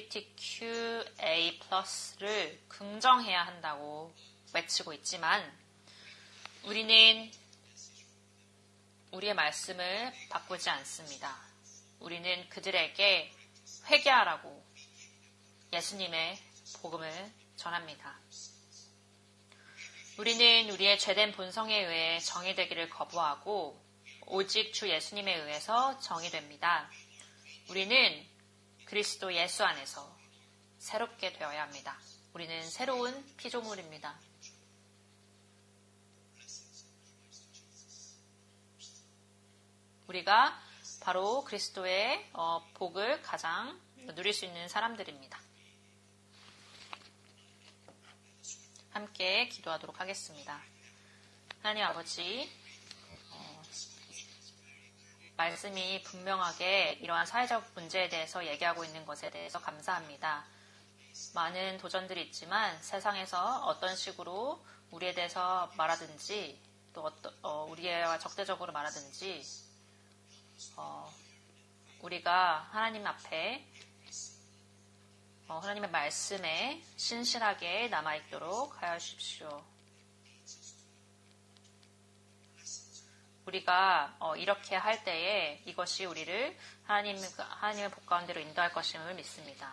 S1: LGBTQA+를 긍정해야 한다고 외치고 있지만 우리는 우리의 말씀을 바꾸지 않습니다. 우리는 그들에게 회개하라고 예수님의 복음을 전합니다. 우리는 우리의 죄된 본성에 의해 정의되기를 거부하고 오직 주 예수님에 의해서 정의됩니다. 우리는 그리스도 예수 안에서 새롭게 되어야 합니다. 우리는 새로운 피조물입니다. 우리가 바로 그리스도의 복을 가장 누릴 수 있는 사람들입니다. 함께 기도하도록 하겠습니다. 하나님 아버지, 말씀이 분명하게 이러한 사회적 문제에 대해서 얘기하고 있는 것에 대해서 감사합니다. 많은 도전들이 있지만 세상에서 어떤 식으로 우리에 대해서 말하든지 또 우리와 적대적으로 말하든지 우리가 하나님 앞에 하나님의 말씀에 신실하게 남아있도록 하여 주십시오. 우리가 이렇게 할 때에 이것이 우리를 하나님의 복 가운데로 인도할 것임을 믿습니다.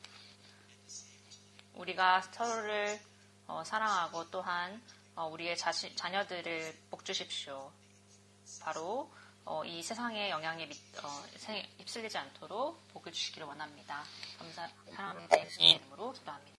S1: 우리가 서로를 사랑하고 또한 우리의 자녀들을 복 주십시오. 바로 이 세상의 영향에 휩쓸리지 않도록 복을 주시기를 원합니다. 사랑하는 예수님의 이름으로 기도합니다.